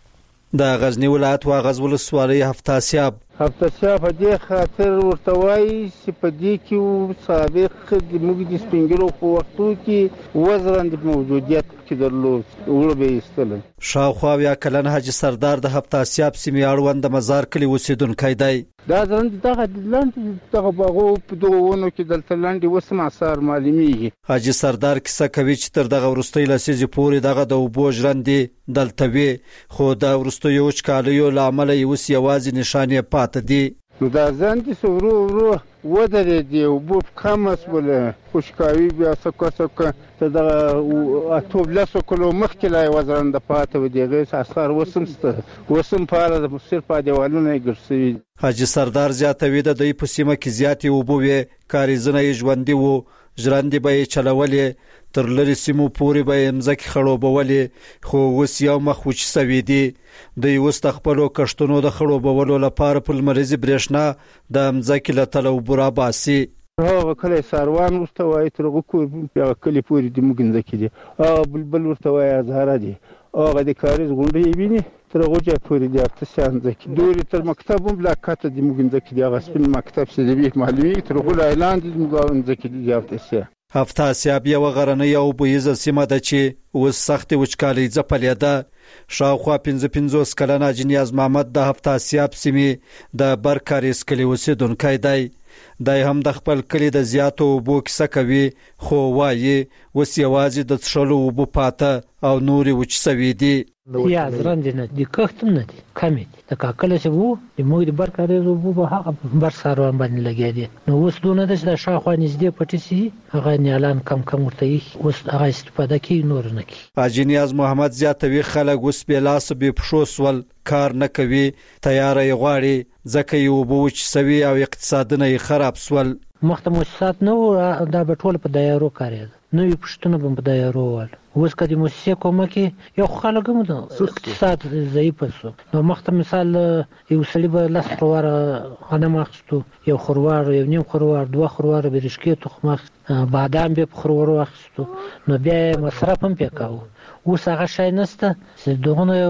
[SPEAKER 1] د غزنی ولایت واغز ولسوالۍ هفتاسیاب
[SPEAKER 3] هفتاسیاب دې خاطر ورته وایي چې په دې کې سابق د موږ د سپینګلو په وختو کې وزرند موجودیت کې درلود وربه ایستل.
[SPEAKER 1] شاوخوا یا کلن حاجی سردار د هفتاسیاب سیمې اړوند د مزار کلی اوسیدونکی دی.
[SPEAKER 3] دا ځند دغه لاندې دغه باغو په دغه ونو کې دلته لاندې وسم اثر معلومیږي.
[SPEAKER 1] حاجی سردار کیسه کوي چې تر دغه ورستۍ لسیزې پورې دغه د اوبو ژرندې دلته وي خو د ورستۍ وچکالیو لامل یې اوس یوازې نشانې پاتې دي.
[SPEAKER 3] نو دا ځند سورو ورو ودرېدي او بو کم مسول خوشکاوي بیا څه څه ته دغه اتوب لاسو کلو مخکې لای وزرند پاتې و دیغه اثر وسم ست وسم پاره د صرف په دیوالونو ګرځي.
[SPEAKER 1] حاجی سردار زیاتوي د دوی په سیمه کې زیاتې وبوي کاریزونه یې ژوندۍ وو ژرندې به یې چلولې تر لري سیمو پورې به یې مځکې خړوبولې خو اوس یو مخ وچ سوي دي. دوی اوس د خپلو کښتونو د خړوبولو لپاره په لمریزې برېښنا د مځکې له تله اوبه راباسي.
[SPEAKER 3] هغه کلی ساروان ورته وایي تر هغه کلي پورې د موږ مځکې دي او بلبل ورته وایي ازهره دي هغه د کاریز غونډۍ ویني تر هغه ځای پورې دي اته مځکې دورې تر مکتب هم لاکته د موږ مځکې دي هغه سپین مکتب چې دی معلومي تر هغه اعلان دي موږ مځکې دي اته.
[SPEAKER 1] هفتاسیاب یو غرنۍ او بویزه سیمه ده چې اوس سخت وچکالي ځپلې ده. شاوخوا پنځه پنځوس کلنه جنیاز محمد د هفتاسیاب سیمې د برکاریز کلی اوسیدونکی دی. دای هم د خپل کلی د زیاتو اوبو کیسه کوي خو وایي اوس یوازې د څښلو اوبو پاته او نورې وچ سوي دي.
[SPEAKER 7] یا ځرندې نه دي کښتم نه دي کمې دي د کاکله چې وو د موږ د برکاریز اوبو په هغه بر ساروان باندې لګیا دي نو اوس دونه د شاوخوا نږدې پټې سي هغه نیالان کم کم ورته اوس هغه استفاده کوي نور نه کوي.
[SPEAKER 1] حاجی نیاز محمد زیاتوي خلک اوس بې لاس بې پښو سول کار نه کوي تیار یې غواړي ځکه یې اوبه وچ سوي او اقتصادونه یې خراب سول.
[SPEAKER 7] مخته مؤسسات نه وو دا به ټول په دایرو کارېده نوې پښتنه به په دایرو ول اوس کدي مؤسسې کومه کې یو خلک هم د اقتصاد ضعیف شو نو مخته مثال یو سړي به لاس خروار غنم اخستو یو خروار یو نیم خروار دوه خروار به رشکې تخمه بادام به خروار اخستو نو بیا مصرف هم پکاو اوس هغه شای نسته چې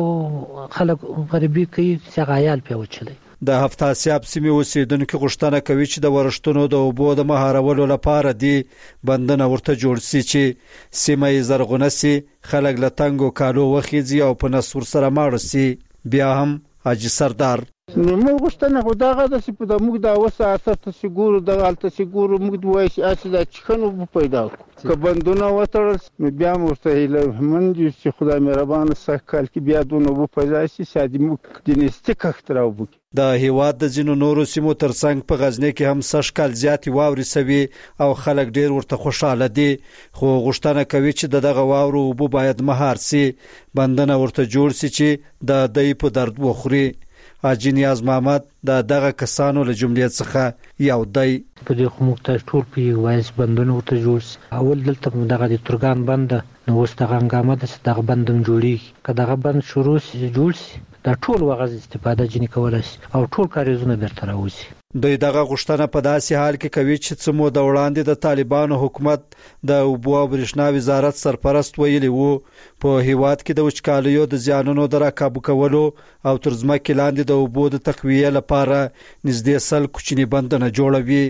[SPEAKER 7] دغه خلک غریبي کوي چې غایال پیوچلې.
[SPEAKER 1] د هفتاسیاب سیمې اوسیدونکو غوښتنه کوي چې د ورښتونو د اوبو د مهارولو لپاره دی بندونه ورته جوړ شي چې سیمه یې زرغونه سي خلک له تنګو کالو وخیږي او په نسور سره ماړ سي. بیا هم حاجی سردار
[SPEAKER 3] نو غوښتنه خو دغه د سپ د موږ د وسه اساس سګور د الته سګور موږ دوی چې اساس د چخنو پیدا که بندونه وتړل نو بیا ورته له من چې خدای مهربان سکهال کې بیا دونه وو پیدا شي سادي موږ د نستي کختراو بو.
[SPEAKER 1] د هیواد د ځینو نورو سیمو ترڅنګ په غزنی کې هم سشکال زیاتې واوري سوي او خلک ډیر ورته خوشاله دي خو غوښتنه کوي چې دغه واورو وبو باید مهار سي بندونه ورته جوړ سي چې د دای په درد وخوري. حاجی نیاز محمد د دغه کسانو له جملې څخه یو دی.
[SPEAKER 7] په دې خو موږ ته ټول په وایس بندونه ورته جوړ اول دلته دغه د ترګان بند نو اوس دغه هنګامه د دغه بندم جوړي که دغه بند شروع شي جوړ شي دا ټول وغز استفاده جنې کولای شي او ټول کاریزونه بیرته راوځي.
[SPEAKER 1] دوی دغه غوښتنه په داسې حال کې کوي چې څه مو د وړاندې د طالبانو حکومت د اوبو او برېښنا وزارت سرپرست ویلي وو په هیواد کې د وچکالیو د زیانونو د راکابو کولو او تر ځمکې لاندې د اوبو د تقویې لپاره نږدې سل کوچني بندونه جوړوي.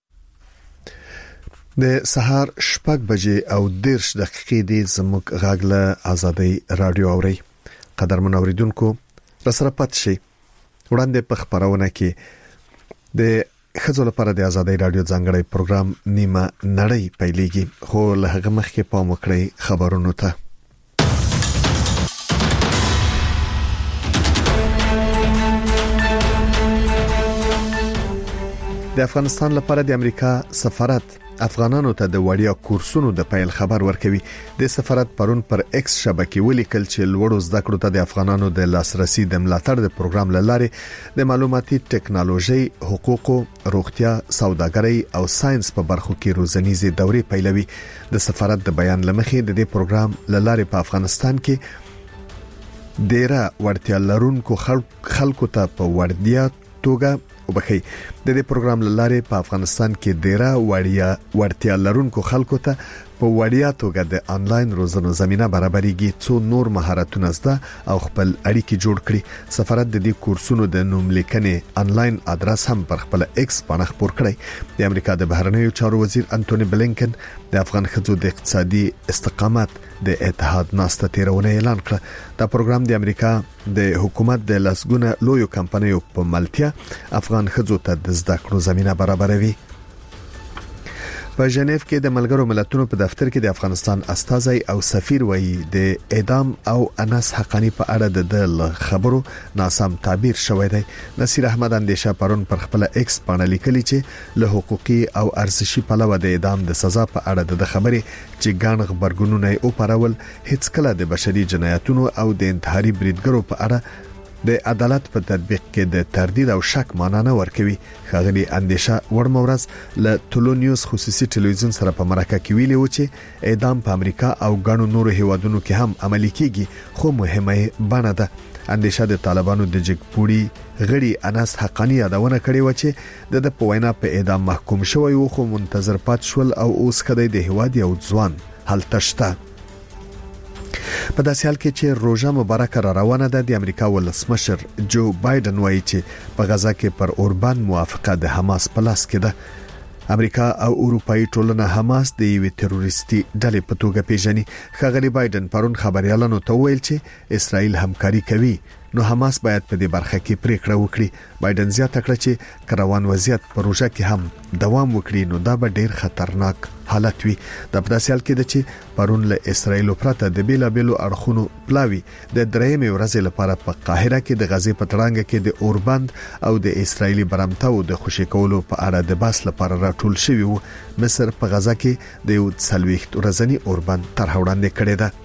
[SPEAKER 2] د سهار شپږ بجې او دیرش دقیقې دی زموږ غږ له آزادۍ رادیو اوري. قدرمن اوریدونکو راسره پات شي وړاندې په خبرونه کې د خځو لپاره د آزادۍ رادیو ځانګړی پروګرام نیمه نړۍ پیلېږي خو له هغه مخکې پام وکړئ خبرونو ته. د افغانستان لپاره د امریکا سفارت افغانانو ته د وړیا کورسونو د پیل خبر ورکوي. د سفارت پرون پر ایکس شبکې ولیکل چې لوړو زده کړو ته د افغانانو د لاسرسي د ملاتړ د پروګرام لاره د معلوماتي ټکنالوژي، حقوقو، روغتیا، سوداګرۍ او ساينس په برخو کې روزنیزې دورې پیلوي. د سفارت د بیان لمخې د دې پروګرام لاره په افغانستان کې ډیره وړتیا لرونکو خلکو ته په وړدیا توګه وبخي د دې پروګرام لاره په افغانستان کې ډیره وړیا ورتیا لرونکو خلکو ته په وړیا توګه د انلاین روزنو زمينه برابرېږي څو نور مهارتونه زده او خپل اړیکې جوړ کړي. سفارت د دې کورسونو د نوم لیکنې انلاین ادرس هم پر خپل ایکس باندې خبر کړی. د امریکا د بهرنیو چارو وزیر انټونی بلینکن د افغان خځو د اقتصادي استقامت د اتحاد ناسته تیرونه اعلان کړ. دا پروګرام د امریکا د حکومت د لسګونه لویو کمپنیو په ملتیا افغان خځو ته د زده کړو زمينه برابروي. په ژنیف کې د ملګرو ملتونو په دفتر کې د افغانستان استازي او سفیر وایي د اعدام او انس حقانی په اړه د خبرو ناسم تعبیر شوی دی. نصیر احمد اندیشه پرون پر خپل ایکس باندې لیکلی چې له حقوقي او ارزشي پلوه د اعدام د سزا په اړه د خبرې چې ګڼ خبرګونونه او پرول هیڅ کله د بشري جنایتونو او د انتحاري بریدګرو په اړه د عدالت په تطبیق کې د تردید او شک معنا نه ورکوي. خغلی اندیشه ورمورز له ټولو نیوز خصوصي ټلویزیون سره په مرکه کې ویلي و چې اعدام په امریکا او غاڼو نورو هیوادونو کې هم عملي کیږي خو مهمه بڼه ده. اندیشه د طالبانو د جګپوري غړي انس حقانی یادونه کړې و چې د په وینا په اعدام محکوم شوی و خو منتظر پات شول او اوس کدی د هیواد یو ځوان هلته شته. په داسې حال کې چې روزه مبارکه را روانه ده د امریکا ولسمشر جو بایدن وایي چې په غزا کې پر اوربان موافقه د حماس په لاس کې ده. امریکا او اروپאי ټولنه حماس د یوې تروریستي ډلې په توګه پیژني. ښاغلي بایدن پرون خبريالانو ته ویل چې اسرائیل همکاري کوي نو حماس باید په دې برخه کې پریکړه وکړي. بایدن زیاته کړه چې کروان وضعیت پروژه کې هم دوام وکړي نو دا به ډیر خطرناک حالت وي. د پداسیال کې د چې پرون له اسرائیل پرته د بیلابلو اړخونو پلاوی د درېمې ورځې لپاره په قاهره کې د غزې په تړانګه کې د اوربند او د اسرائیلي برمتاو د خوشی کولو په اړه د باس لپاره راټول شوی وو. مصر په غزا کې د یو څلويخت ورځنی اوربند طرح وړاندې کړی ده.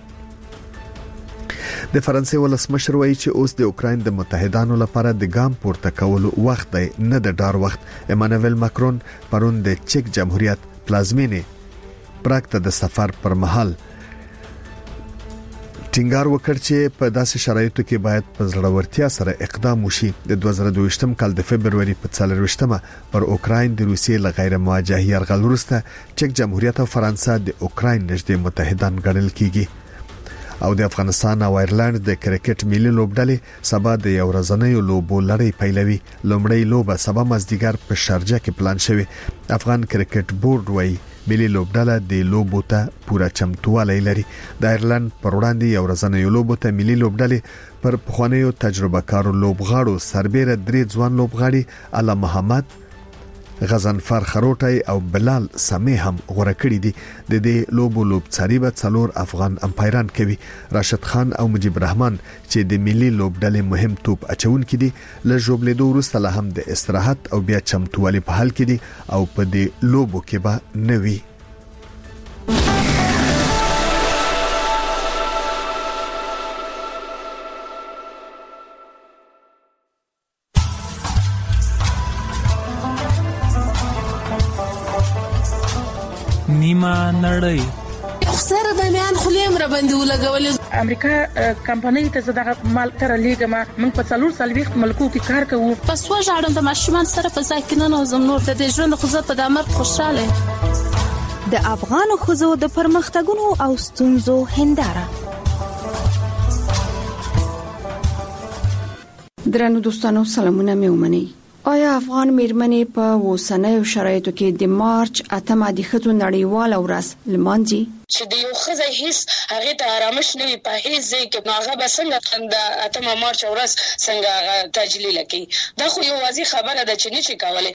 [SPEAKER 2] د فرانسې ولسمشر وایي چې اوس د اوکراین د متحدانو لپاره د ګام پورته کولو وخت دی نه د ډار وخت. ایمانوئل ماکرون پرون د چک جمهوریت پلازمینې پراګ ته د سفر پر مهال ټینګار وکړ چې په داسې شرایطو کې باید په ځړورتیا سره اقدام وشي. د دوه زره دوه ویشتم کال د فبرवरी په څلرويشتمه پر اوکراین د روسیې لغیر مواجه یرغل وروسته چک جمهوریت او فرانسه د اوکراین نږدې متحدان ګڼل کیږي. او د افغانستان او ایرلند د کرکټ ملي لوبډلې سبا د یو ورځنیو لوبو لړۍ پیلوي. لومړی لوبه سبا مازدیګر په شارجه کې پلان شوی. افغان کرکټ بورډ وایي ملي لوبډله د لوبو ته پوره چمتووالی لري. د ایرلند پر وړاندې یو ورځنیو لوبو ته ملي لوبډلې پر پخوانیو تجربه کارو لوبغاړو سربېره درې ځوان لوبغاړي الا محمد، غزنفر خروټي او بلال سمي هم غوړه کړی دي. د دې لوبو لوبڅاري به څلور افغان امپایران کوي. راشد خان او مجيب رحمان چې د ملي لوبډلې مهم توپ اچون کړي ل جوړلیدو وروسته له هم د استراحت او بیا چمتووالي په حال کې دي او په دې لوبو کې به نوي
[SPEAKER 5] نیمه نړۍ
[SPEAKER 10] سره د میان خلیم را باندې ولګولې.
[SPEAKER 12] امریکا کمپنۍ ته زداغه مال تر لیګه ما موږ په څلور سالويخت ملکو کې کار کوو.
[SPEAKER 10] پس وژاړم د ماشومان سره په ځای کې نه نوزم نور د دې ژوند خو زه په دامر خوشاله.
[SPEAKER 9] د افغان خزو د پرمختګونو او ستونزو هنداره.
[SPEAKER 24] درنو دوستانو سلامونه مې ومنئ. آیا افغان میرمنې په اوسنیو شرایطو کې د مارچ اتمه د ښځو نړیواله ورځ لمانځي؟
[SPEAKER 25] چې د یو ښځې هیڅ هغه ته آرامش نه وي په هیڅ ځای کې، نو هغه به څنګه د اتمه مارچ ورځ څنګه تجلیل کوي؟ دا خو یو واضح خبره ده چې نشي کولای.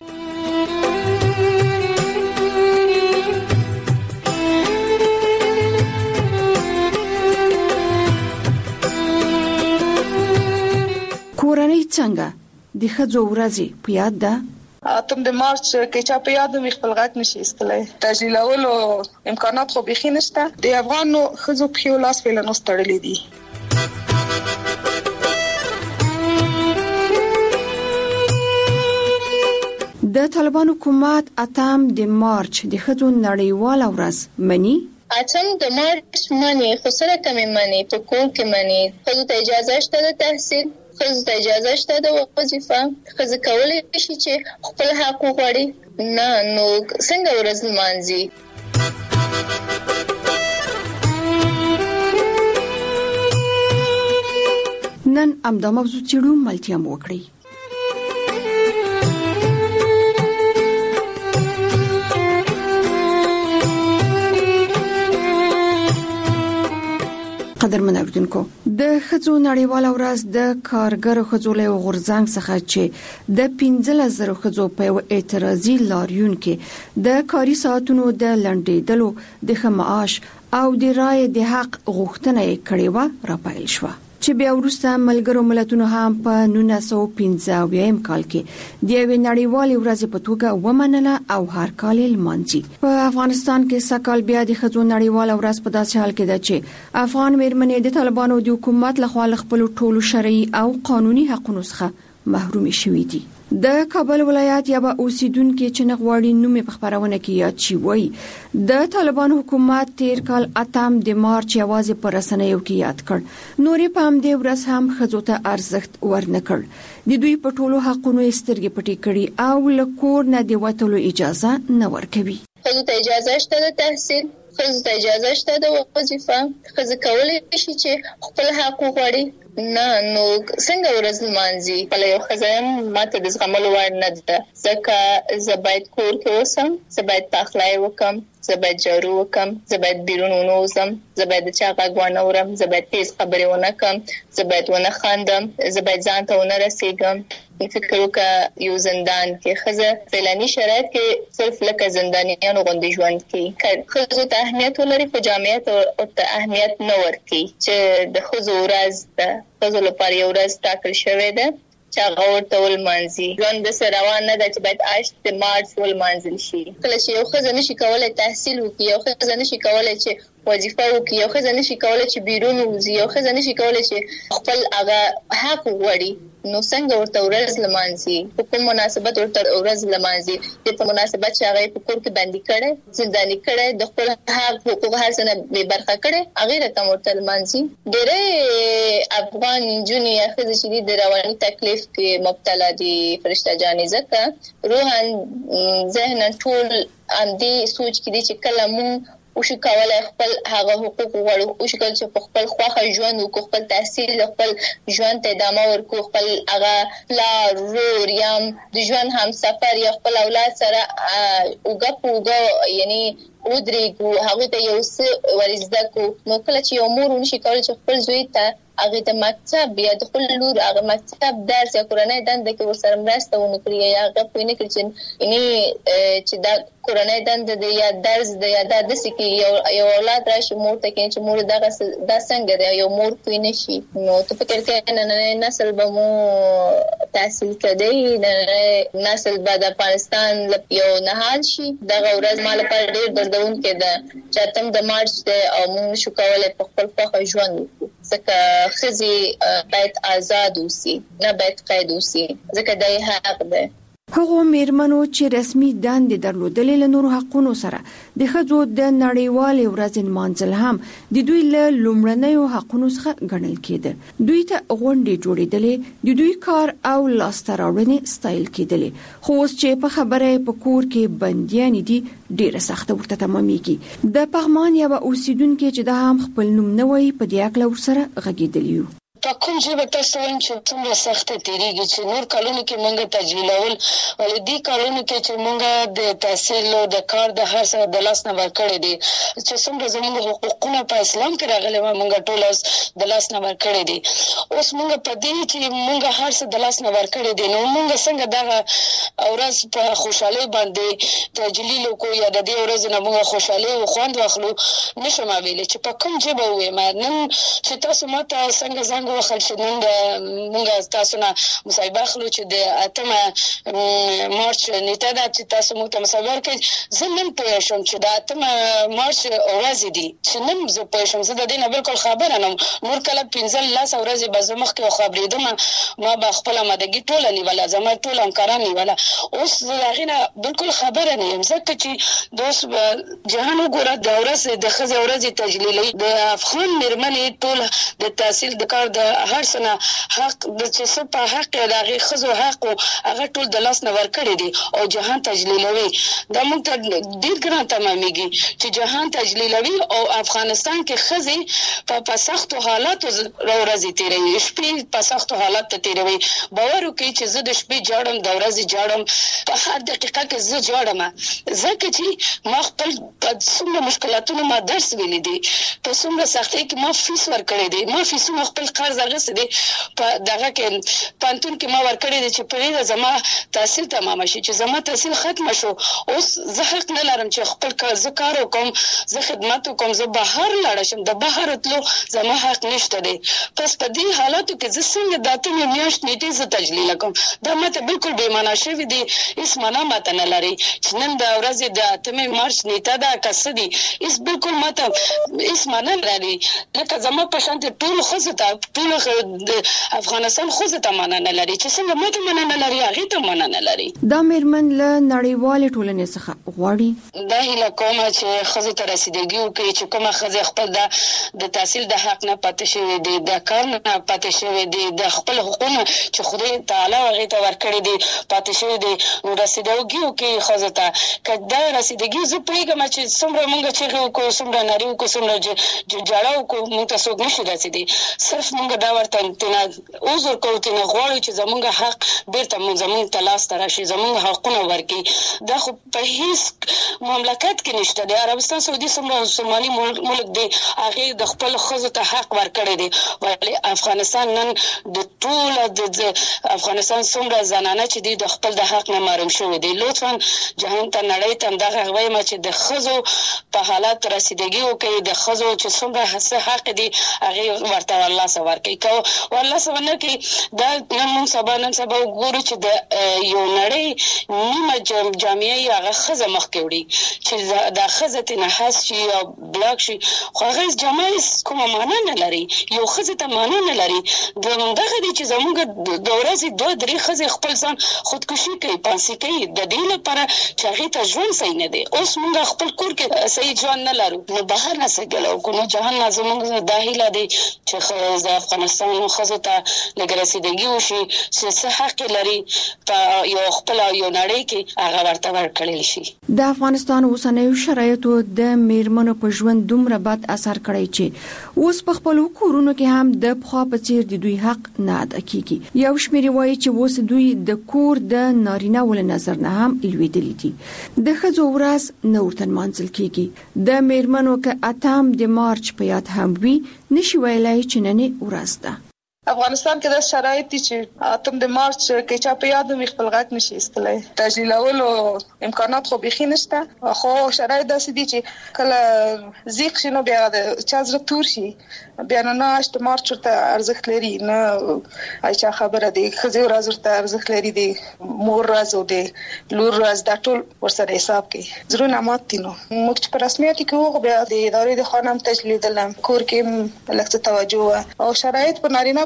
[SPEAKER 24] کورنۍ څنګه د ښځو ورځې په یاد ده؟
[SPEAKER 26] اتم د مارچ کې چا په یاد وي خپل غږ نشي ایستلای. تجلیلولو امکانات خو بيخي نشته. د افغانو ښځو په یو لاس په لنوس تړلې دي.
[SPEAKER 24] د طالبان حکومت اتم د مارچ د ښځو نړیواله ورځ مني؟
[SPEAKER 27] اتم د مارچ مني، خو سره کمې مني، په کور کې مني. ښځو ته اجازه شته د تحصیل، ښځو ته اجازه شته د وظیفه، ښځې کولی شي چې خپل حق وغواړي. نه نو څنګه ورځ لمانځي؟
[SPEAKER 24] نن همدا موضوع څېړو، ملتیا مو وکړئ. قدرمن اوریدونکو، د ښځو نړیواله ورځ د کارګرو ښځو له غورځنګ څخه چې د پنځلس زره ښځو په یو اعتراضي لاریون کې د کاري ساعتونو د لنډېدلو، د ښه معاش او د رایې د حق غوښتنه یې کړې وه راپیل شوه، چې بیا وروسته ملګرو ملتونو هم په نولس سوه پنځه اویایم کال کې د یوې نړیوالې ورځې په توګه ومنله او هر کال یې لمانځي. په افغانستان کې سږ کال بیا د ښځو نړیواله ورځ په داسې حال کې ده چې افغان میرمنې د طالبانو د حکومت لخوا له خپلو ټولو شرعي او قانوني حقونو څخه محرومې شوې دي. د کابل ولایت یو اوسیدونکو چې نغواړي نوم په خبرونه کې یاد شي وایي د طالبان حکومت تیر کال اتم د مارچ یوازې پر رسنیو کې یاد کړ، نورې په همدې ورځ هم ښځو ته ارزښت ورنکړ. د دوی په ټولو حقونو یې سترګې پټې کړي او له کور نه د وتلو اجازه نه ورکوي.
[SPEAKER 27] ښځو ته اجازه شته د تحصیل، ښځو ته اجازه شته د وظیفه، ښځې کولی شي چې خپل حق وغواړي. نه نو څنګه ورځ لمانځي؟ خپل یو ښځه یم، ماته د زغملو وړ نه ده، ځکه زه باید کور کې اوسم، زه باید پخلی وکم، زه باید جارو وکم، زه باید بیرون ونوزم، زه باید د چا غږ ونه اورم، زه باید تیز خبرې ونه کم، زه باید ونه خاندم، زه باید ځان ته ونه رسېږم. فکر وکړه یو زندان کې ښځه فعلاني شرایط کې صرف لکه زندانیانو غوندې ژوند کوي. ښځو ته اهمیت ولري، خو جامعیت ورته اهمیت نه ورکوي چې د ښځو ورځ ده، ښځو لپاره یو ورځ ټاکل شوې ده چې هغه ورته ولمانځي. ژوند داسې روان نه ده چې باید اته د مارچ ولمانځل شي. کله چې یو ښځه نشي کولی تحصیل وکړي، یو ښځه نشي کولی چې وظیفه وکړي، یو ښځه نشي کولی چې بیرون ووځي، یو ښځه نشي کولی چې خپل هغه حق وغواړي، نو څنګه ورته ورځ لمانځي؟ په کوم مناسبت ورته ورځ لمانځي؟ د په مناسبت چې هغه په کور کې بندي کړي، زنداني کړي، د خپل حق حقوق هر څه نه بې برخه کړي، هغه رقم ورته لمانځي. ډېرې افغان نجونې یا ښځې چې د رواني تکلیف کې مبتلا دي فرشته جانې، ځکه روحاً ذهناً ټول همدې سوچ کې دي چې کله مونږ وشو کولای خپل هغه حقوق وغواړو، وشو کولای چې په خپل خوښه ژوند وکړو، خپل تحصیل خپل ژوند ته ادامه ورکړو، خپل هغه پلار، ورور یا د ژوند همسفر یا خپل اولاد سره اوږه په اوږه یعنی ودرېږو، هغوی ته یو څه ور زده کړو. نو کله چې یو مور ونشي کولی چې خپل زوی ته هغې د مکتب یا د خپل لور هغه مکتب درس یا کورنۍ دنده کې ورسره مرسته ونه کړي یا هغه پوه نه کړي چې چې دا کورنۍ دنده دی یا درس دی یا دا داسې کې یو اولاد راشي مور ته کښېني چې مور دغه دا څنګه دی، یو مور پوه نه شي. نو ته فکر کوې نننی نسل به مو تحصیل کړی، نننی نسل به د افغانستان یو نهال شي. دغه ورځ ما لپاره ډېر دردونکې ده چې اتم د مارچ دی او موږ نشو کولی په خپل خوښه ژوند وکړو، ځکه ښځې باید آزاد اوسي، نه باید قید اوسي، ځکه دا یې حق دی.
[SPEAKER 24] هغه میرمنو چې رسمي دندې درلودلې له نورو حقونو سره د ښځو د نړیوالې ورځې نمانځل هم د دوی له لومړنیو حقونو څخه ګڼل کېده. دوی ته غونډې جوړېدلې، د دوی کار او لاسته راوړنې ستایل کېدلې، خو اوس چې په خبره په کور کې بندیانې دي ډیره سخته ورته تمامېږي. د پغمان یوه اوسیدونکې چې د هم خپل نوم نه وایي په دې اړه ورسره غږېدلي یو.
[SPEAKER 25] په کوم ځای به تاسو وایم چې څومره سخته تیریږي چې نور کلونو کې مونږ تجلیلول ولې دې کلونو کې چې مونږ د تحصیل او د کار د هر څه د لاس نه ورکړې دي چې څومره زموږ حقوقونه په اسلام کې راغلي و مونږ ټول د لاس نه ورکړې دي. اوس مونږ په دې چې مونږ هر څه د لاس نه ورکړې دي نو مونږ څنګه دا ورځ په خوشحالي باندې تجلیل کو یا د دې ورځ نه مونږ خوشحالي او خوند واخلو نشم ویلې چې په کوم ځای به وایم نن چې تاسو ماته څنګه څنګه وخت چې نن موږ تاسو نه مصاحبه اخلو چې د اتمه مارچ نیټه ده چې تاسو موږ ته مصاحبه ورکړئ. زه نن پوه شوم چې د اتمه مارچ ورځ دي چې نن زه پوه شوم. زه د دې نه بالکل خبره نه وم. نور کله پنځه لس ورځې به زه مخکې خبرېدم ما به خپله مادګي ټوله نیوله زما ټول همکاران نیوله. اوس زه د هغې نه بالکل خبره نه یم ځکه چې د اوس جهان وګوره د ورځ د ښځې ورځې تجلیلوي د افغان مېرمنې ټول د تحصیل د کار د هر څه حق د چې څه په حق د هغې ښځو حق هغه ټول د لاس نه ورکړي دي او جهان تجلیلوي. دا موږ ته ډېر ګران تمامېږي چې جهان تجلیلوي او افغانستان کې ښځې په په سختو حالاتو ورځې تېروي، شپې په سختو حالاتو تېروي. باور وکړئ چې زه د شپې جاړم د ورځې جاړم په هر دقیقه کې زه جاړم ځکه چې ما خپل په څومره مشکلاتونو ما درس ویلی دي په څومره سختۍ کې ما فیس ورکړی دی. ما فیسونه خپل قرض اخیستی دی په دغه کې پانتون کې ما ورکړی دی چې پرې زما تحصیل تمام شي چې زما تحصیل ختم شو. اوس زه حق نه لرم چې خپل زه کار وکم زه خدمت وکم زه بهر لاړ شم د بهر تلو زما حق نشته دی. پس په دې حالاتو کې زه څنګه د اتمې میاشت نیټې زه تجلیل کوم دا ماته بالکل بې معنا شوي دي. هېڅ معنا ماته نه لري چې نن د ورځې د اتمې مارچ نیټه ده که څه دي هېڅ بالکل ماته هېڅ معنا نه لري. لکه زما په شانتې ټولو ښځو ته ټولو د افغانستان ښځو ته معنا نه لري چې څنګه ماته معنا نه لري هغې ته معنا نه لري.
[SPEAKER 24] دا مېرمن له نړیوالې ټولنې څخه غواړي
[SPEAKER 25] دا هیله کومه چې ښځو ته رسیدګي وکړي چې کومه ښځې خپل د د تحصیل د حق نه پاتې شوې دي د کار نه پاتې شوې دي د خپل حقوقونه چې خدای تعالی هغې ته ورکړي دي پاتې شوې دي نو رسیدګي وکړي ښځو ته. که دا رسیدګي زه پوهېږم چې څومره موږ چغې وکړو څومره نارې وکړو څومره جاړه وکړو موږ ته څوک نشي رسېدی. صرف موږ دا ورته تېنه عذر کوو تېنه غواړو چې زموږ حق بېرته زموږ ته لاسته راشي زموږ حقونه ورکړي. دا خو په هېڅ مملکت کې نشته دی. عربستان سعودي څومره مسلماني ملک دی هغې د خپلو ښځو ته حق ورکړی دی ولې افغانستان نن د ټوله د افغانستان څومره زنانه چې دي د خپل د حق نه محروم شوي دي. لطفا جهان ته نړۍ ته همدغه وایم چې د ښځو په حالات رسیدګي وکړي د ښځو چې څومره څه حق دي هغې ورته ورلاسه ورکړي. که ورلاسه ونه کړي دا نن موږ سبا نن سبا وګورو چې د یو نړۍ نیمه جامعه یې هغه ښځه مخکې وړي چې دا ښځه ترېنه حذف شي یا بلاک شي خو هغه جامعه کومه معنا نه لري. یو ښځې ته معنا نه لري. د همدغه دی چې زموږ د ورځې دوه درې ښځې خپل ځان خودکشي کوي پانسي کوي د دې لپاره چې هغې ته ژوند صحیح نه دی. اوس موږ خپل کور کې صحیح ژوند نه لرو نو بهر نه څه ګله وکړو. نو جهان نه زموږ دا هیله دی چې د افغانستان ښځو ته لږ رسیدګي وشي چې څه حق لري په یو خپل یو نړۍ کې هغه ورته ورکړل شي.
[SPEAKER 24] د افغانستان اوسنیو شرایطو د میرمنو په ژوند دومره بد اثر کړی چې اوس په خپل کورونو کې هم د پخوا په څیر د دوی حق نه ادا کیږي. یو شمېر وایي چې اوس دوی د کور د نارینه ول نظر نه هم لویدلي دي. د ښځو ورځ نه ورته نمانځل کیږي. د میرمنو که اتم د مارچ په یاد هم وي نشي ویلای چې نن ورځ ده.
[SPEAKER 26] افغانستان کې د شرایط دي چې اتم د مارچ کې چا په یاد مې خپل غږ نشي ایستلی تجلیلولو امکانات خو بیخي نشته خو شرایط داسې دي چې کله زیق شي نو بیا د چا زړه تور شي بیا نه اشت مارچ ورته ارزښت لري نه اچھا خبره دی ښځې ورځ ورته ارزښت لري دی مور ورځ او د لور ورځ دا ټول ورسره حساب کوي. زړونه مات دي. نو موږ چې په رسمیت کې وو بیا د ادارې د خوا نه هم تجلیدل کور کې لږ څه توجه او شرایط په نارینه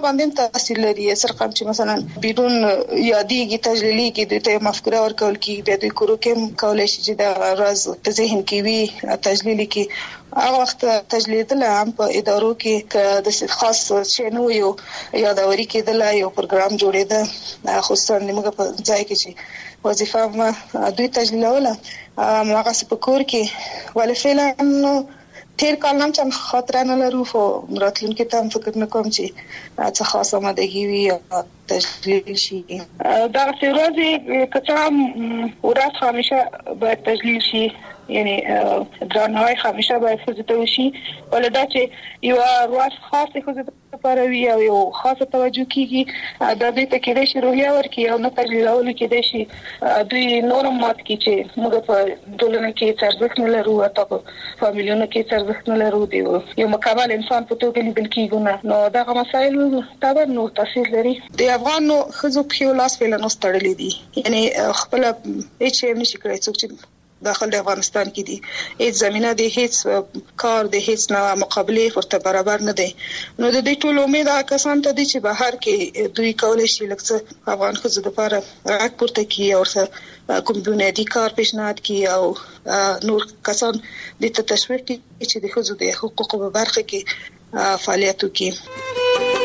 [SPEAKER 26] باندې تاثیر لري سرقم چې مثلا بدون یادېږي تجلیلی کې د مفکوره ورکول کې د دوی کورو کې کولای شي چې د راز په ذهن کې وي تجلیلی کې هغه وخت تجلیدل هم په ادارو کې د خاص شنو یو یادوري کې د یو پروګرام جوړېده خصوصا موږ په ځای کې چې وظیفه ما دوی تجلیلوله هغه سپکور کې ولې فعلا تیر کال نام چې خاطر نه لرو خو راتلونکي ته هم فکر نکوم چې څه خاصه آمادګي وي یا تجلیل شي. دا ورځې کچا ورځ همیشه باید تجلیل شي یعنی درناوی همیشه باید فزته وشي ولدا چې یو ورځ خاصه خو لپاره وی او یو خاصه توجه کیږي د دې ته کې د شروعي ورکی او نه تجلیلول کې د شي دوی نورم مات کی چې موږ په ټولنه کې څرګند نه لرو او په فامیلونو کې څرګند نه لرو دی یو مکمل انسان په توګه لیدل کیږي نو دا مسایل طبعا نو تاثیر لري. د افغان خزو په لاس په لنو ستړلې دي یعنی خپل هیڅ شی نشي کړی څوک چې داخل افغانستان کې دي هیڅ زمينه دي هیڅ کار دي هیڅ نه مقابله ورته برابر نه دي نو د دې ټول امید کسان ته دي چې بهر کې دوی کولای شي لکه افغان خزو لپاره راکورته کی او کوم بنیادی کار پیشنهاد کی او نور کسان د تشویق کی چې د خزو د حقوقو په برخه کې فعالیت وکړي.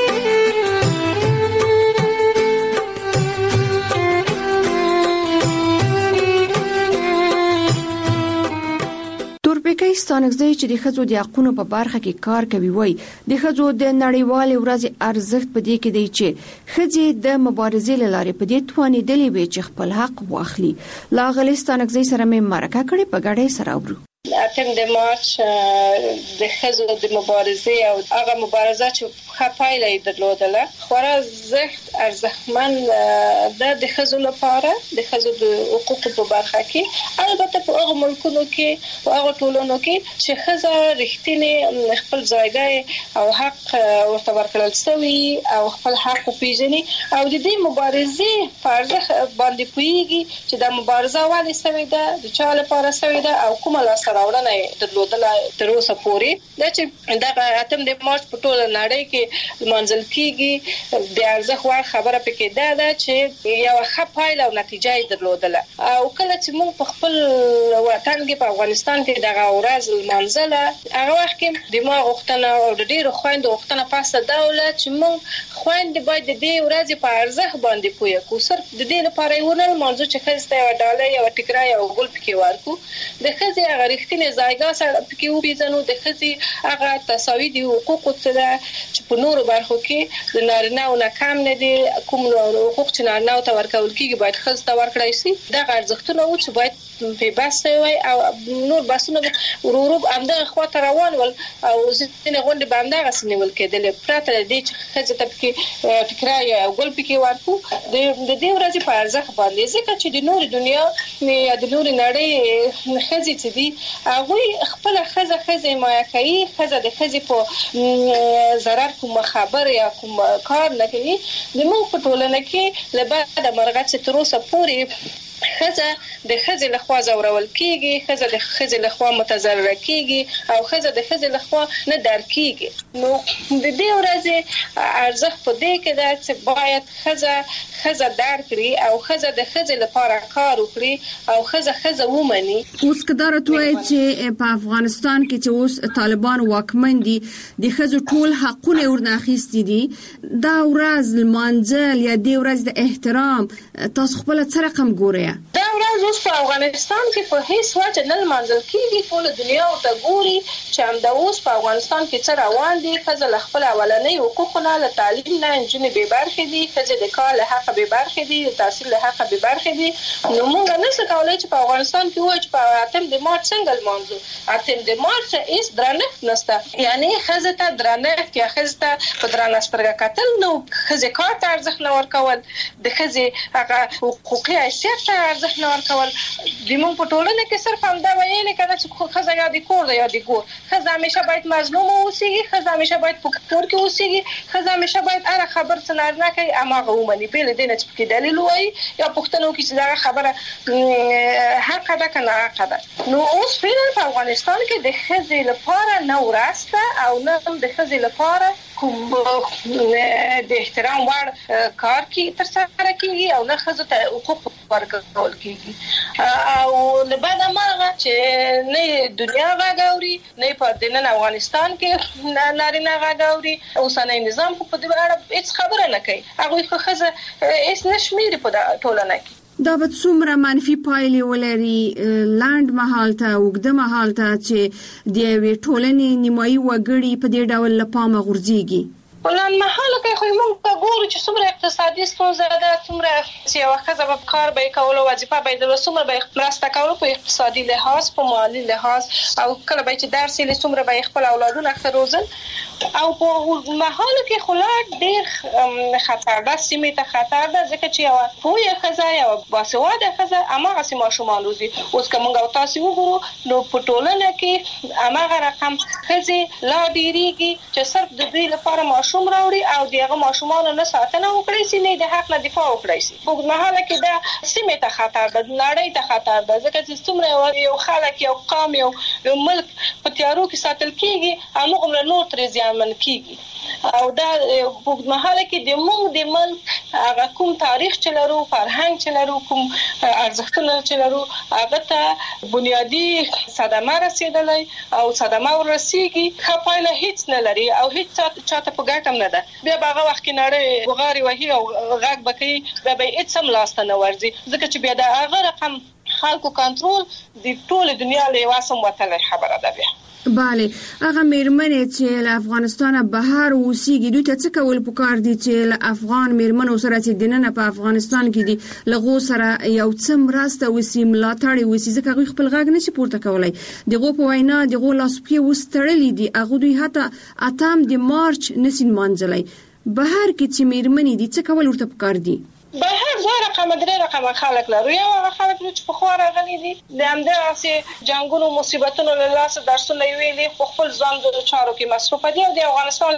[SPEAKER 24] تورپیکۍ ستانکزی چې د ښځو د حقوقو په برخه کې کار کوي وای د ښځو د نړیوال ورځ ارزښت په دې کې دی چې ښځې د مبارزې لاره په دې توانیدلې وي چې خپل حق واخلي. لاغلی ستانکزی سره مې مرکه کړې په ګډه سره وبرو.
[SPEAKER 5] اتم د مارچ د ښځو د مبارزې او هغه مبارزه چې ښه پایله یې درلودله خورا زښت ارزښتمن د د ښځو لپاره د ښځو د حقوقو په برخه کې البته په هغه ملکونو کې په هغه ټولنو کې چې ښځه رښتینی خپل ځایګی او حق ورته ورکړل شوی او خپل حق پیژني او د دې مبارزې په ارزښت باندې پوهیږي چې د مبارزه ولې شوې ده د چا لپاره شوې ده او کومه لاسته راوړنه درلودله تر اوسه پورې دا چې دا اتم د مارچ په ټوله نړۍ کې منځل کیږي د ارزښت وړ خبره پکې ده دا چې یو ښه پایله او نتیجه یې درلودله او کله چې موږ په خپل وطن کې په افغانستان کې دغه ورځ منځله هغه وخت کې د ما غوښتنه او د ډیرو خويندو غوښتنه پاسه دوله چې موږ خويندې باید د دې ورځې په ارزښت باندې پوهه کو صرف د دې لپاره یو نه موضوع چې خسته او ډالۍ او ټیکرای او ګل پکې ورکو د خزي هغه رښتینی ځایګا سره پکې وپیژنو د خزي هغه تساوي دي حقوق څه چې په نورو برخو کې د نارینه او کم نه دي کوم حقوق چې نارینه ته ورکول کیږي باید خزي ته ورکړای شي دا ارزښتونه و چې باید په بس وي او نور بسونه ورورو امده خواته روان ول او ځینې غونډې باندې غسنیول کېدل پراته د دې چې خزي ته پکې ټیکرای او ګل پکې ورکو د دې ورځې په ارزښت باندې ځکه چې د نور دنیا یا د نور نړۍ خزي چې دي هغه خپل خزه خزه مایا کوي خزه د خزي په ضرر کوم خبر یا کوم کار نه کوي د موږ په ټولنه کې لبا د مرغه چې تر اوسه پورې خزه د خزه له خوا زورول کیږي خزه د خزه له خوا متضرر کیږي او خزه د خزه له خوا نه در کیږي نو د دې ورځې ارزښت په دې کې ده چې باید خزه خزه در کړي او خزه د خزه لپاره کار وکړي او خزه خزه ومني.
[SPEAKER 24] اوس کدار توي چې په افغانستان کې چې اوس طالبان واکمن دي د خزه ټول حقونه ورناخیستي دي دا ورځ المنزل یا د ورځ د احترام تاسو خپل څه رقم ګورئ
[SPEAKER 5] دا ورځ اوس په افغانستان کې په هیڅ وجه نه منځل کیږي ټول دنیا او ته ګوري چې هم د اوس په افغانستان کې څه روان دي خزه له خپل اولنۍ حقوقونه له تعلیم نه انجونې به برخې دي خزه د کار له حق به برخې دي د تحصیل له حق به برخې دي نو موږ نه څه کولای چې په افغانستان کې وایي چې په اتم د مارچ څنګه موضوع اتم د مارچ هیڅ درنښت نشته یعنی خزه ته درنښت یا خزه ته په درنښت کتل نو خزه کار ته ارزښت نه ورکول د خزه هغه حقوقي حیثیت ته ارزښت نه ورکول د موږ په ټولنه کې صرف هم دا ویل کېږي چې خزه یا د کور یا د ګور خزه همیشه باید مظلوم اوسېږي خزه همیشه باید په کور کې اوسېږي خزه همیشه باید هر خبر څنګه نه کوي اماغه ومني بل دې نه چې دلیل وایي یا پښتنو کې چې دا خبره حق ده کنه حق ده نو اوس په افغانستان کې د خزه لپاره نه ورسته او نه د خزه لپاره کوم د احترام وړ کار کی تر سره کیږي او نه خزو ته حقوق ورکول کیږي او نه بعد ما چې نه دنیا غاوري نه په دنن افغانستان کې نارینه غاوري اوسنۍ نظام په دې اړه هیڅ خبره نه کوي هغه خو خزه هیڅ نشمیر په ټولنه کې
[SPEAKER 24] دا به څومره منفي پایلې ولري لاند محل ته وګړه محل ته چې د وی ټولنې نیمایي وګړي په دې ډول لپاره غورځيږي
[SPEAKER 5] ولان محل کې خو موږ ګورو چې څومره اقتصادي ستونزې ده څومره چې واخذ به کار به کول او وظیفه به د څومره به مرسته کول په اقتصادي لحاظ په مالی لحاظ او کله به چې درس یې څومره به خپل اولادونه اخته روزل او په محل کې خلاق ډیر خطر ده سیمه ته خطر ده ځکه چې یو پوهه خزای او باسواده خزای اما غسی ماشومان روزي اوس کومه او تاسو وګورو نو په ټولنه کې اماغه رقم خزي لا ډیریږي چې صرف د دوی لپاره ماشوم راوړي او دغه ماشومان نه ساتنه وکړي سي نه د حق نه دفاع وکړي سي په محل کې دا سیمه ته خطر ده نړۍ ته خطر ده ځکه چې څومره یو خلک یو قوم یو ملک په تیارو کې ساتل کیږي او موږ نور تر ځامن کیږي او دا په محل کې د موږ د ملک هغه کوم تاریخ چلرو فرهنګ چلرو کوم ارزښتونه چلرو هغه ته بنیادی صدمه رسیدلې او صدمه ورسیږي خپایله هیڅ نه لري او هیڅ چاته په ګټم نه ده بیا هغه وخت کې نړۍ وغاري وهي او غږ بکې بیا به هیڅ هم لاس نه ورځي ځکه چې بیا دا هغه رقم خلکو کنټرول د ټول دنیا له واسم وتل خبره ده بیا
[SPEAKER 24] bale هغه میرمنې چې له افغانستان بهر اوسېږي دوی ته څه کول پکار دي چې له افغان میرمنو سره چې دننه په افغانستان کې دي لغو سره یو څه مرسته وسی ملاتړ وسی ځکه غوښ خپل غږ نشي پورته کولای دغه په وینا دغه لاسپکې وستړلې دي هغه دوی حتی اتم د مارچ نسین منځلای بهر کې چې میرمنې دي څه کول ورته پکار دي
[SPEAKER 5] بهر زه رقم درې رقم خلک لرو یو هغه خلک چې په خو راغلي دي د همدغه سي جنگونو مصیبتونو له لاسه درسونه ویلي خو خپل ځان د چارو کې مصروف دي او د افغانستان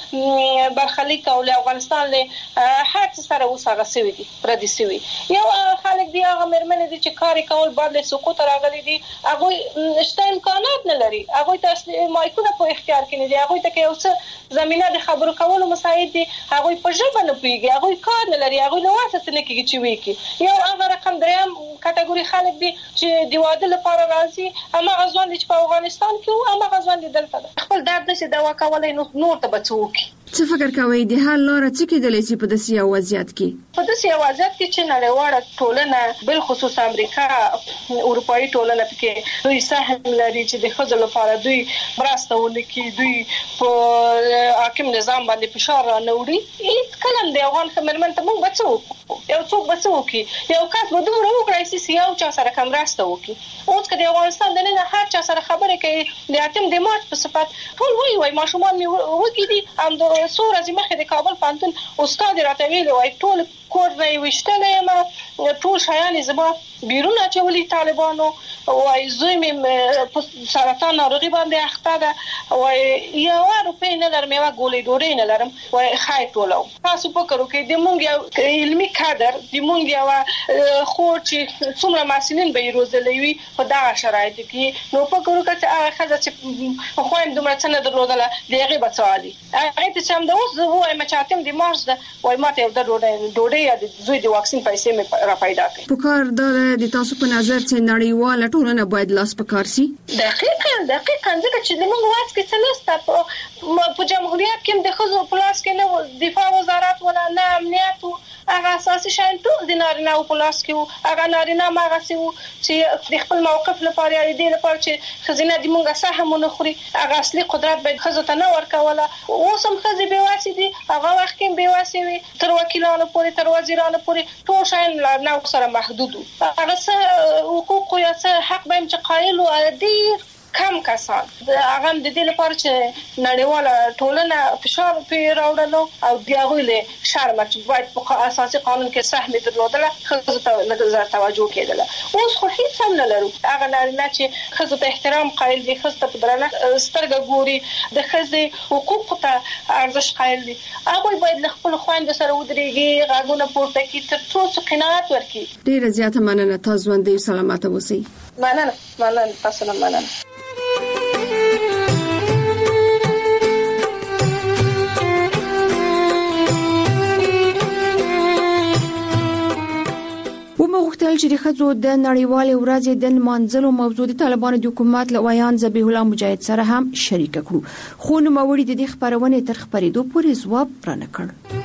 [SPEAKER 5] له برخلیک او له افغانستان له هر څه سره وسغه سوي دي پردي سوي یو خلک دی هغه مرمنه دي چې کار کول بعد له سقوط راغلي دي هغه شته امکانات نه لري هغه ته مایکونه په اختیار کې نه دي هغه ته یو څه زمينه د خبرو کولو مساعد دي هغه په ژبه نه پیږي هغه کار نه لري هغه واسطه نه کیږي چې وکی یو هغه رقم دریم کټګوري خلک دي چې د واده لپاره راځي اما غزوان چې په افغانستان کې اما غزوان دلته خپل درد نشي دوا کولای نو نور ته بچوکي
[SPEAKER 24] څه فکر کوي د حل لاره څه کېدلی شي په داسې وضعیت کې
[SPEAKER 5] په داسې وضعیت کې چې نړیواله ټولنه بل خصوص امریکا اروپאי ټولنه کې دوی سهم لري چې د خځو لپاره دوی مرسته ونکړي دوی په حاکم نظام باندې فشار راوړي هیڅ کلم د افغان خمرمن ته موږ بچو یو څوک بچو کې یو کس به دومره وکړي چې یو چا سره کوم راسته وکړي اوس کله افغانستان د نه هر چا سره خبرې کوي د اتم د مارچ په صفت ټول وی وای ماشومان می وګړي هم سور از مخه د کابل پانتون استاد راته ویل وای ټول کور نه وشتلې ما ټول شایان زما بیرون اچولي طالبانو وای زوی مې سرطان ناروغي باندې اخته ده وای یو روپې نه لرم یو ګولې ډوډۍ نه لرم وای خای ټولو تاسو په کړو کې د مونږ یو علمي کادر د مونږ یو خو چې څومره مسلمان به روزلې وي په دا شرایط کې نو په کړو کې هغه خزه چې خو هم دومره څنګه درلودله دغه بچالي هغه ته چې هم د اوس وای مچاتم د مارچ ده وای ماته یو د ډوډۍ ډوډۍ یا د زوی د واکسین پیسې مې را پیدا کړې
[SPEAKER 24] په کار د تاسو په نظر چې نړیواله ټولنه باید لاس په کار شي
[SPEAKER 5] دقیقاً دقیقاً ځکه چې موږ واس کې څلسته په جمهوریت کې د خزو پلاس کې نه دفاع وزارت ولا نه امنیت هغه اساسي شاین ټول د نارینه او پلاس کې هغه نارینه ماغه چې د خپل موقف لپاره یا د لپاره چې خزینه د موږ سهم نه خوري هغه اصلي قدرت به خزو ته نه ورکوله اوس هم خزي به واسي دي هغه وخت کې به واسي وي تر وکیلانو پورې تر وزیرانو پورې ټول شاین نه سره محدود هغه څه حقوق یا څه حق به چې قایل او ډیر کم کسان هغه د دې لپاره چې نړیواله ټولنه فشار په راوړلو او دیغه له شرم چې باید په اساسي قانون کې سهم درلودله خزو ته نظر توجه کېدله اوس خو هیڅ هم نه لرو هغه نارینه چې خزو ته احترام قایل دي خزو ته درنه سترګه ګوري د خزو حقوق ته ارزش قایل دي هغه باید له خپل خويند سره ودرېږي غاګونه پورته کړي تر څو قناعت ورکړي
[SPEAKER 24] ډیره زیاته مننه تاسو باندې سلامات اوسئ
[SPEAKER 5] مننه مننه تاسو نه مننه
[SPEAKER 24] کله چې د ښځو د نړیوالې ورځې د لمانځلو موضوع د طالبانو د حکومت له ویان ذبیح الله مجاهد سره هم شریک کړو، خو نوموړي د دې خبرونې تر خبرېدو پورې ځواب رانه کړ.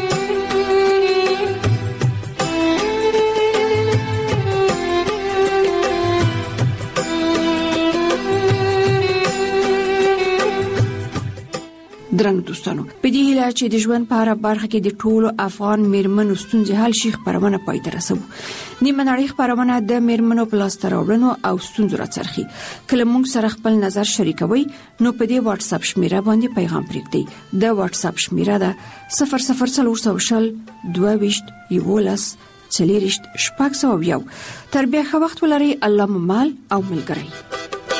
[SPEAKER 24] درنګ دوستانو، په دې هیله چې د ژوند په هر برخه کې د ټولو افغان میرمنو ستونزې حل شي، خبرونه پای ته رسوو. نیمه نړۍ خبرونه د میرمنو په لاسته راوړنو او ستونزو راڅرخي. کله موږ سره خپل نظر شریکوي نو په دې واتس اپ شمیره باندې پیغام پرېږدئ. د واتس اپ شمیره ده صفر صفر څلور شل دوه ویشت یولس څلېرشت شپږ سوه یو. تر بیا ښه وخت ولرئ. الله مو مال او ملګری.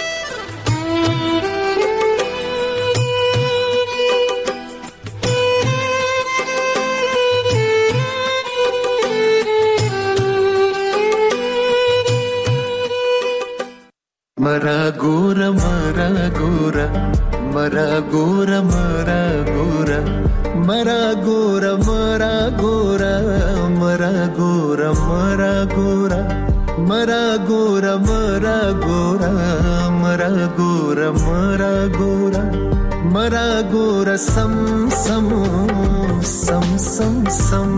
[SPEAKER 6] मरा गोरा मरा गोरा मरा गोरा मरा गोरा मरा गोरा मरा गोरा मरा गोरा मरा गोरा मरा गोरा मरा गोरा मरा गोरा मरा गोरा मरा गोरा सम सम सम सम सम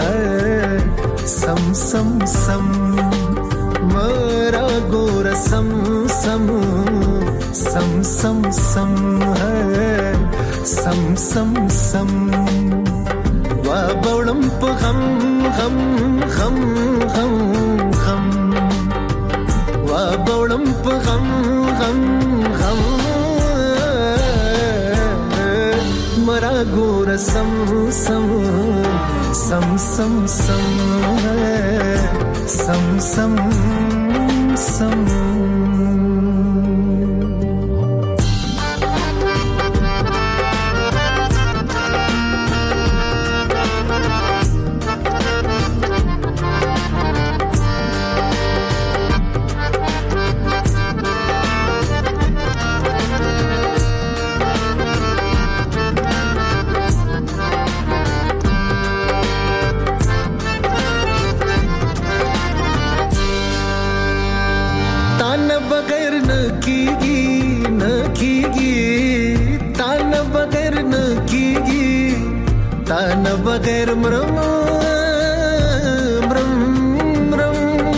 [SPEAKER 6] सम सम सम मरा गोरा सम सम सम सम सम है सम सम सम वा बौड़म प गम गम गम गम गम वा बौड़म प गम गम गम मरा गोरा सम सम सम सम सम है सम सम सम बगैर मरम मरम मरम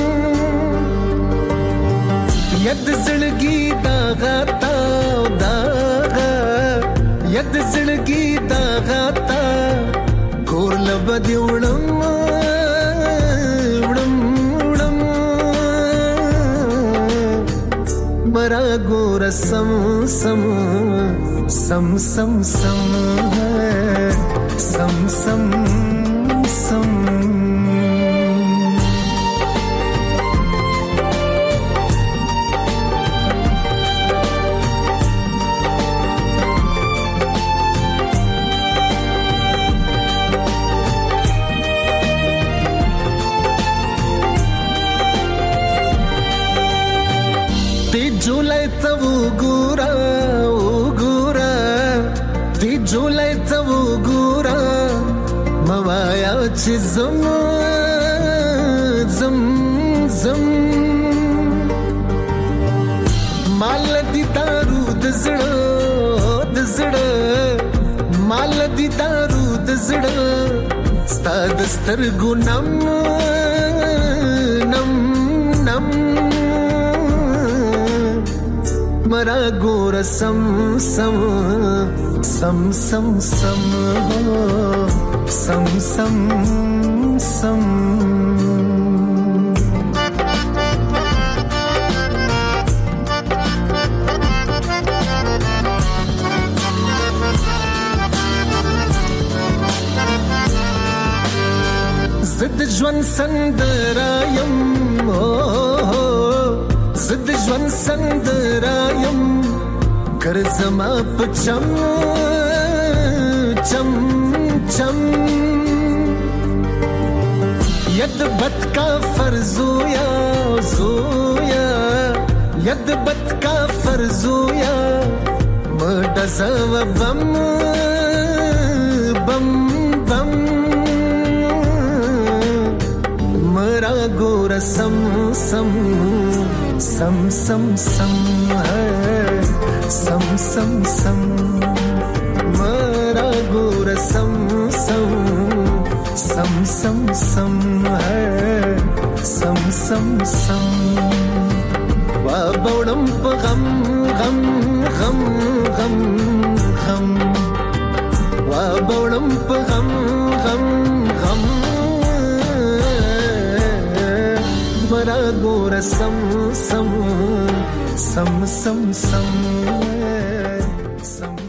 [SPEAKER 6] यद जिंदगी दागा ता दागा यद जिंदगी दागा ता कोर लबदी उड़म उड़म उड़म मरा गोरा सम सम सम सम सम सम सम सम ते जुलाई तव गोरा ओ गोरा ते जुलाई तव गोरा मवाया ची zam zam zam माल दी दारू दजड़ा दजड़ा माल दी दारू दजड़ा स्ता दस्तर गुनम नम नम मरा गोरा सम सम सम सम सम सम सम सम زد جوان سندرایم زد جوان سندرایم کرزما پچم چم چم ید بد کا فرزویا زویا ید بد کا فرزویا مدزو بم بم بم मरा गोरा सम सम सम सम सम है सम सम सम मरा गोर सम सम सम सम सम है सम सम सम वा बौड़म गम गम गम गम गम वा बौड़म गम गम गम मरा गोर सम सम सम सम सम सम